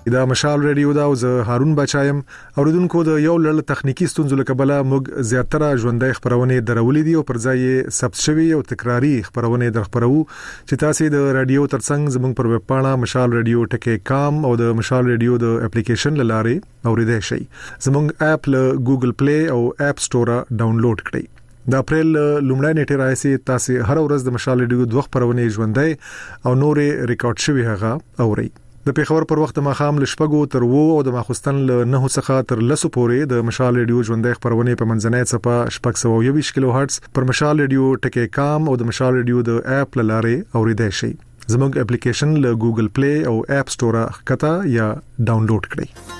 دا مشال ریډیو دا او زه هارون بچایم. اوریدونکو د یو لړ تخنیکی ستونزو لکبله موږ زیاتره ژوندۍ خبرونه درولې دي او پر ځای ثبت شوی او تکراری خبرونه درخبرو چې تاسو د رادیو ترڅنګ زموږ پر ویب پاڼه مشال ریډیو ټکی کام او د مشال ریډیو د اپلیکیشن لاره اوریدای شئ. زموږ اپ له ګوګل پلی او اپ سٹور ډاونلوډ کړئ. د اپریل لومړی نیټه راځي تاسو هر ورځ د مشال ریډیو دوه خبرونه ژوندۍ او نورې ریکارډ شوی هغه اورئ. د پیښور پر وخت ماخام لشپګو تر وو او د ماخستن له نه څخه تر لسو پورې د مشال ریډیو ژوندۍ خبرونه په منځنۍ صفه شپږ سوه یوویشت کیلو هرتز پر مشال ریډیو ټکی کام او د مشال ریډیو د اپ لاره اوریدای شئ. زموږ اپلیکیشن له ګوګل پلی او اپ سٹور ښکته یا ډاونلوډ کړئ.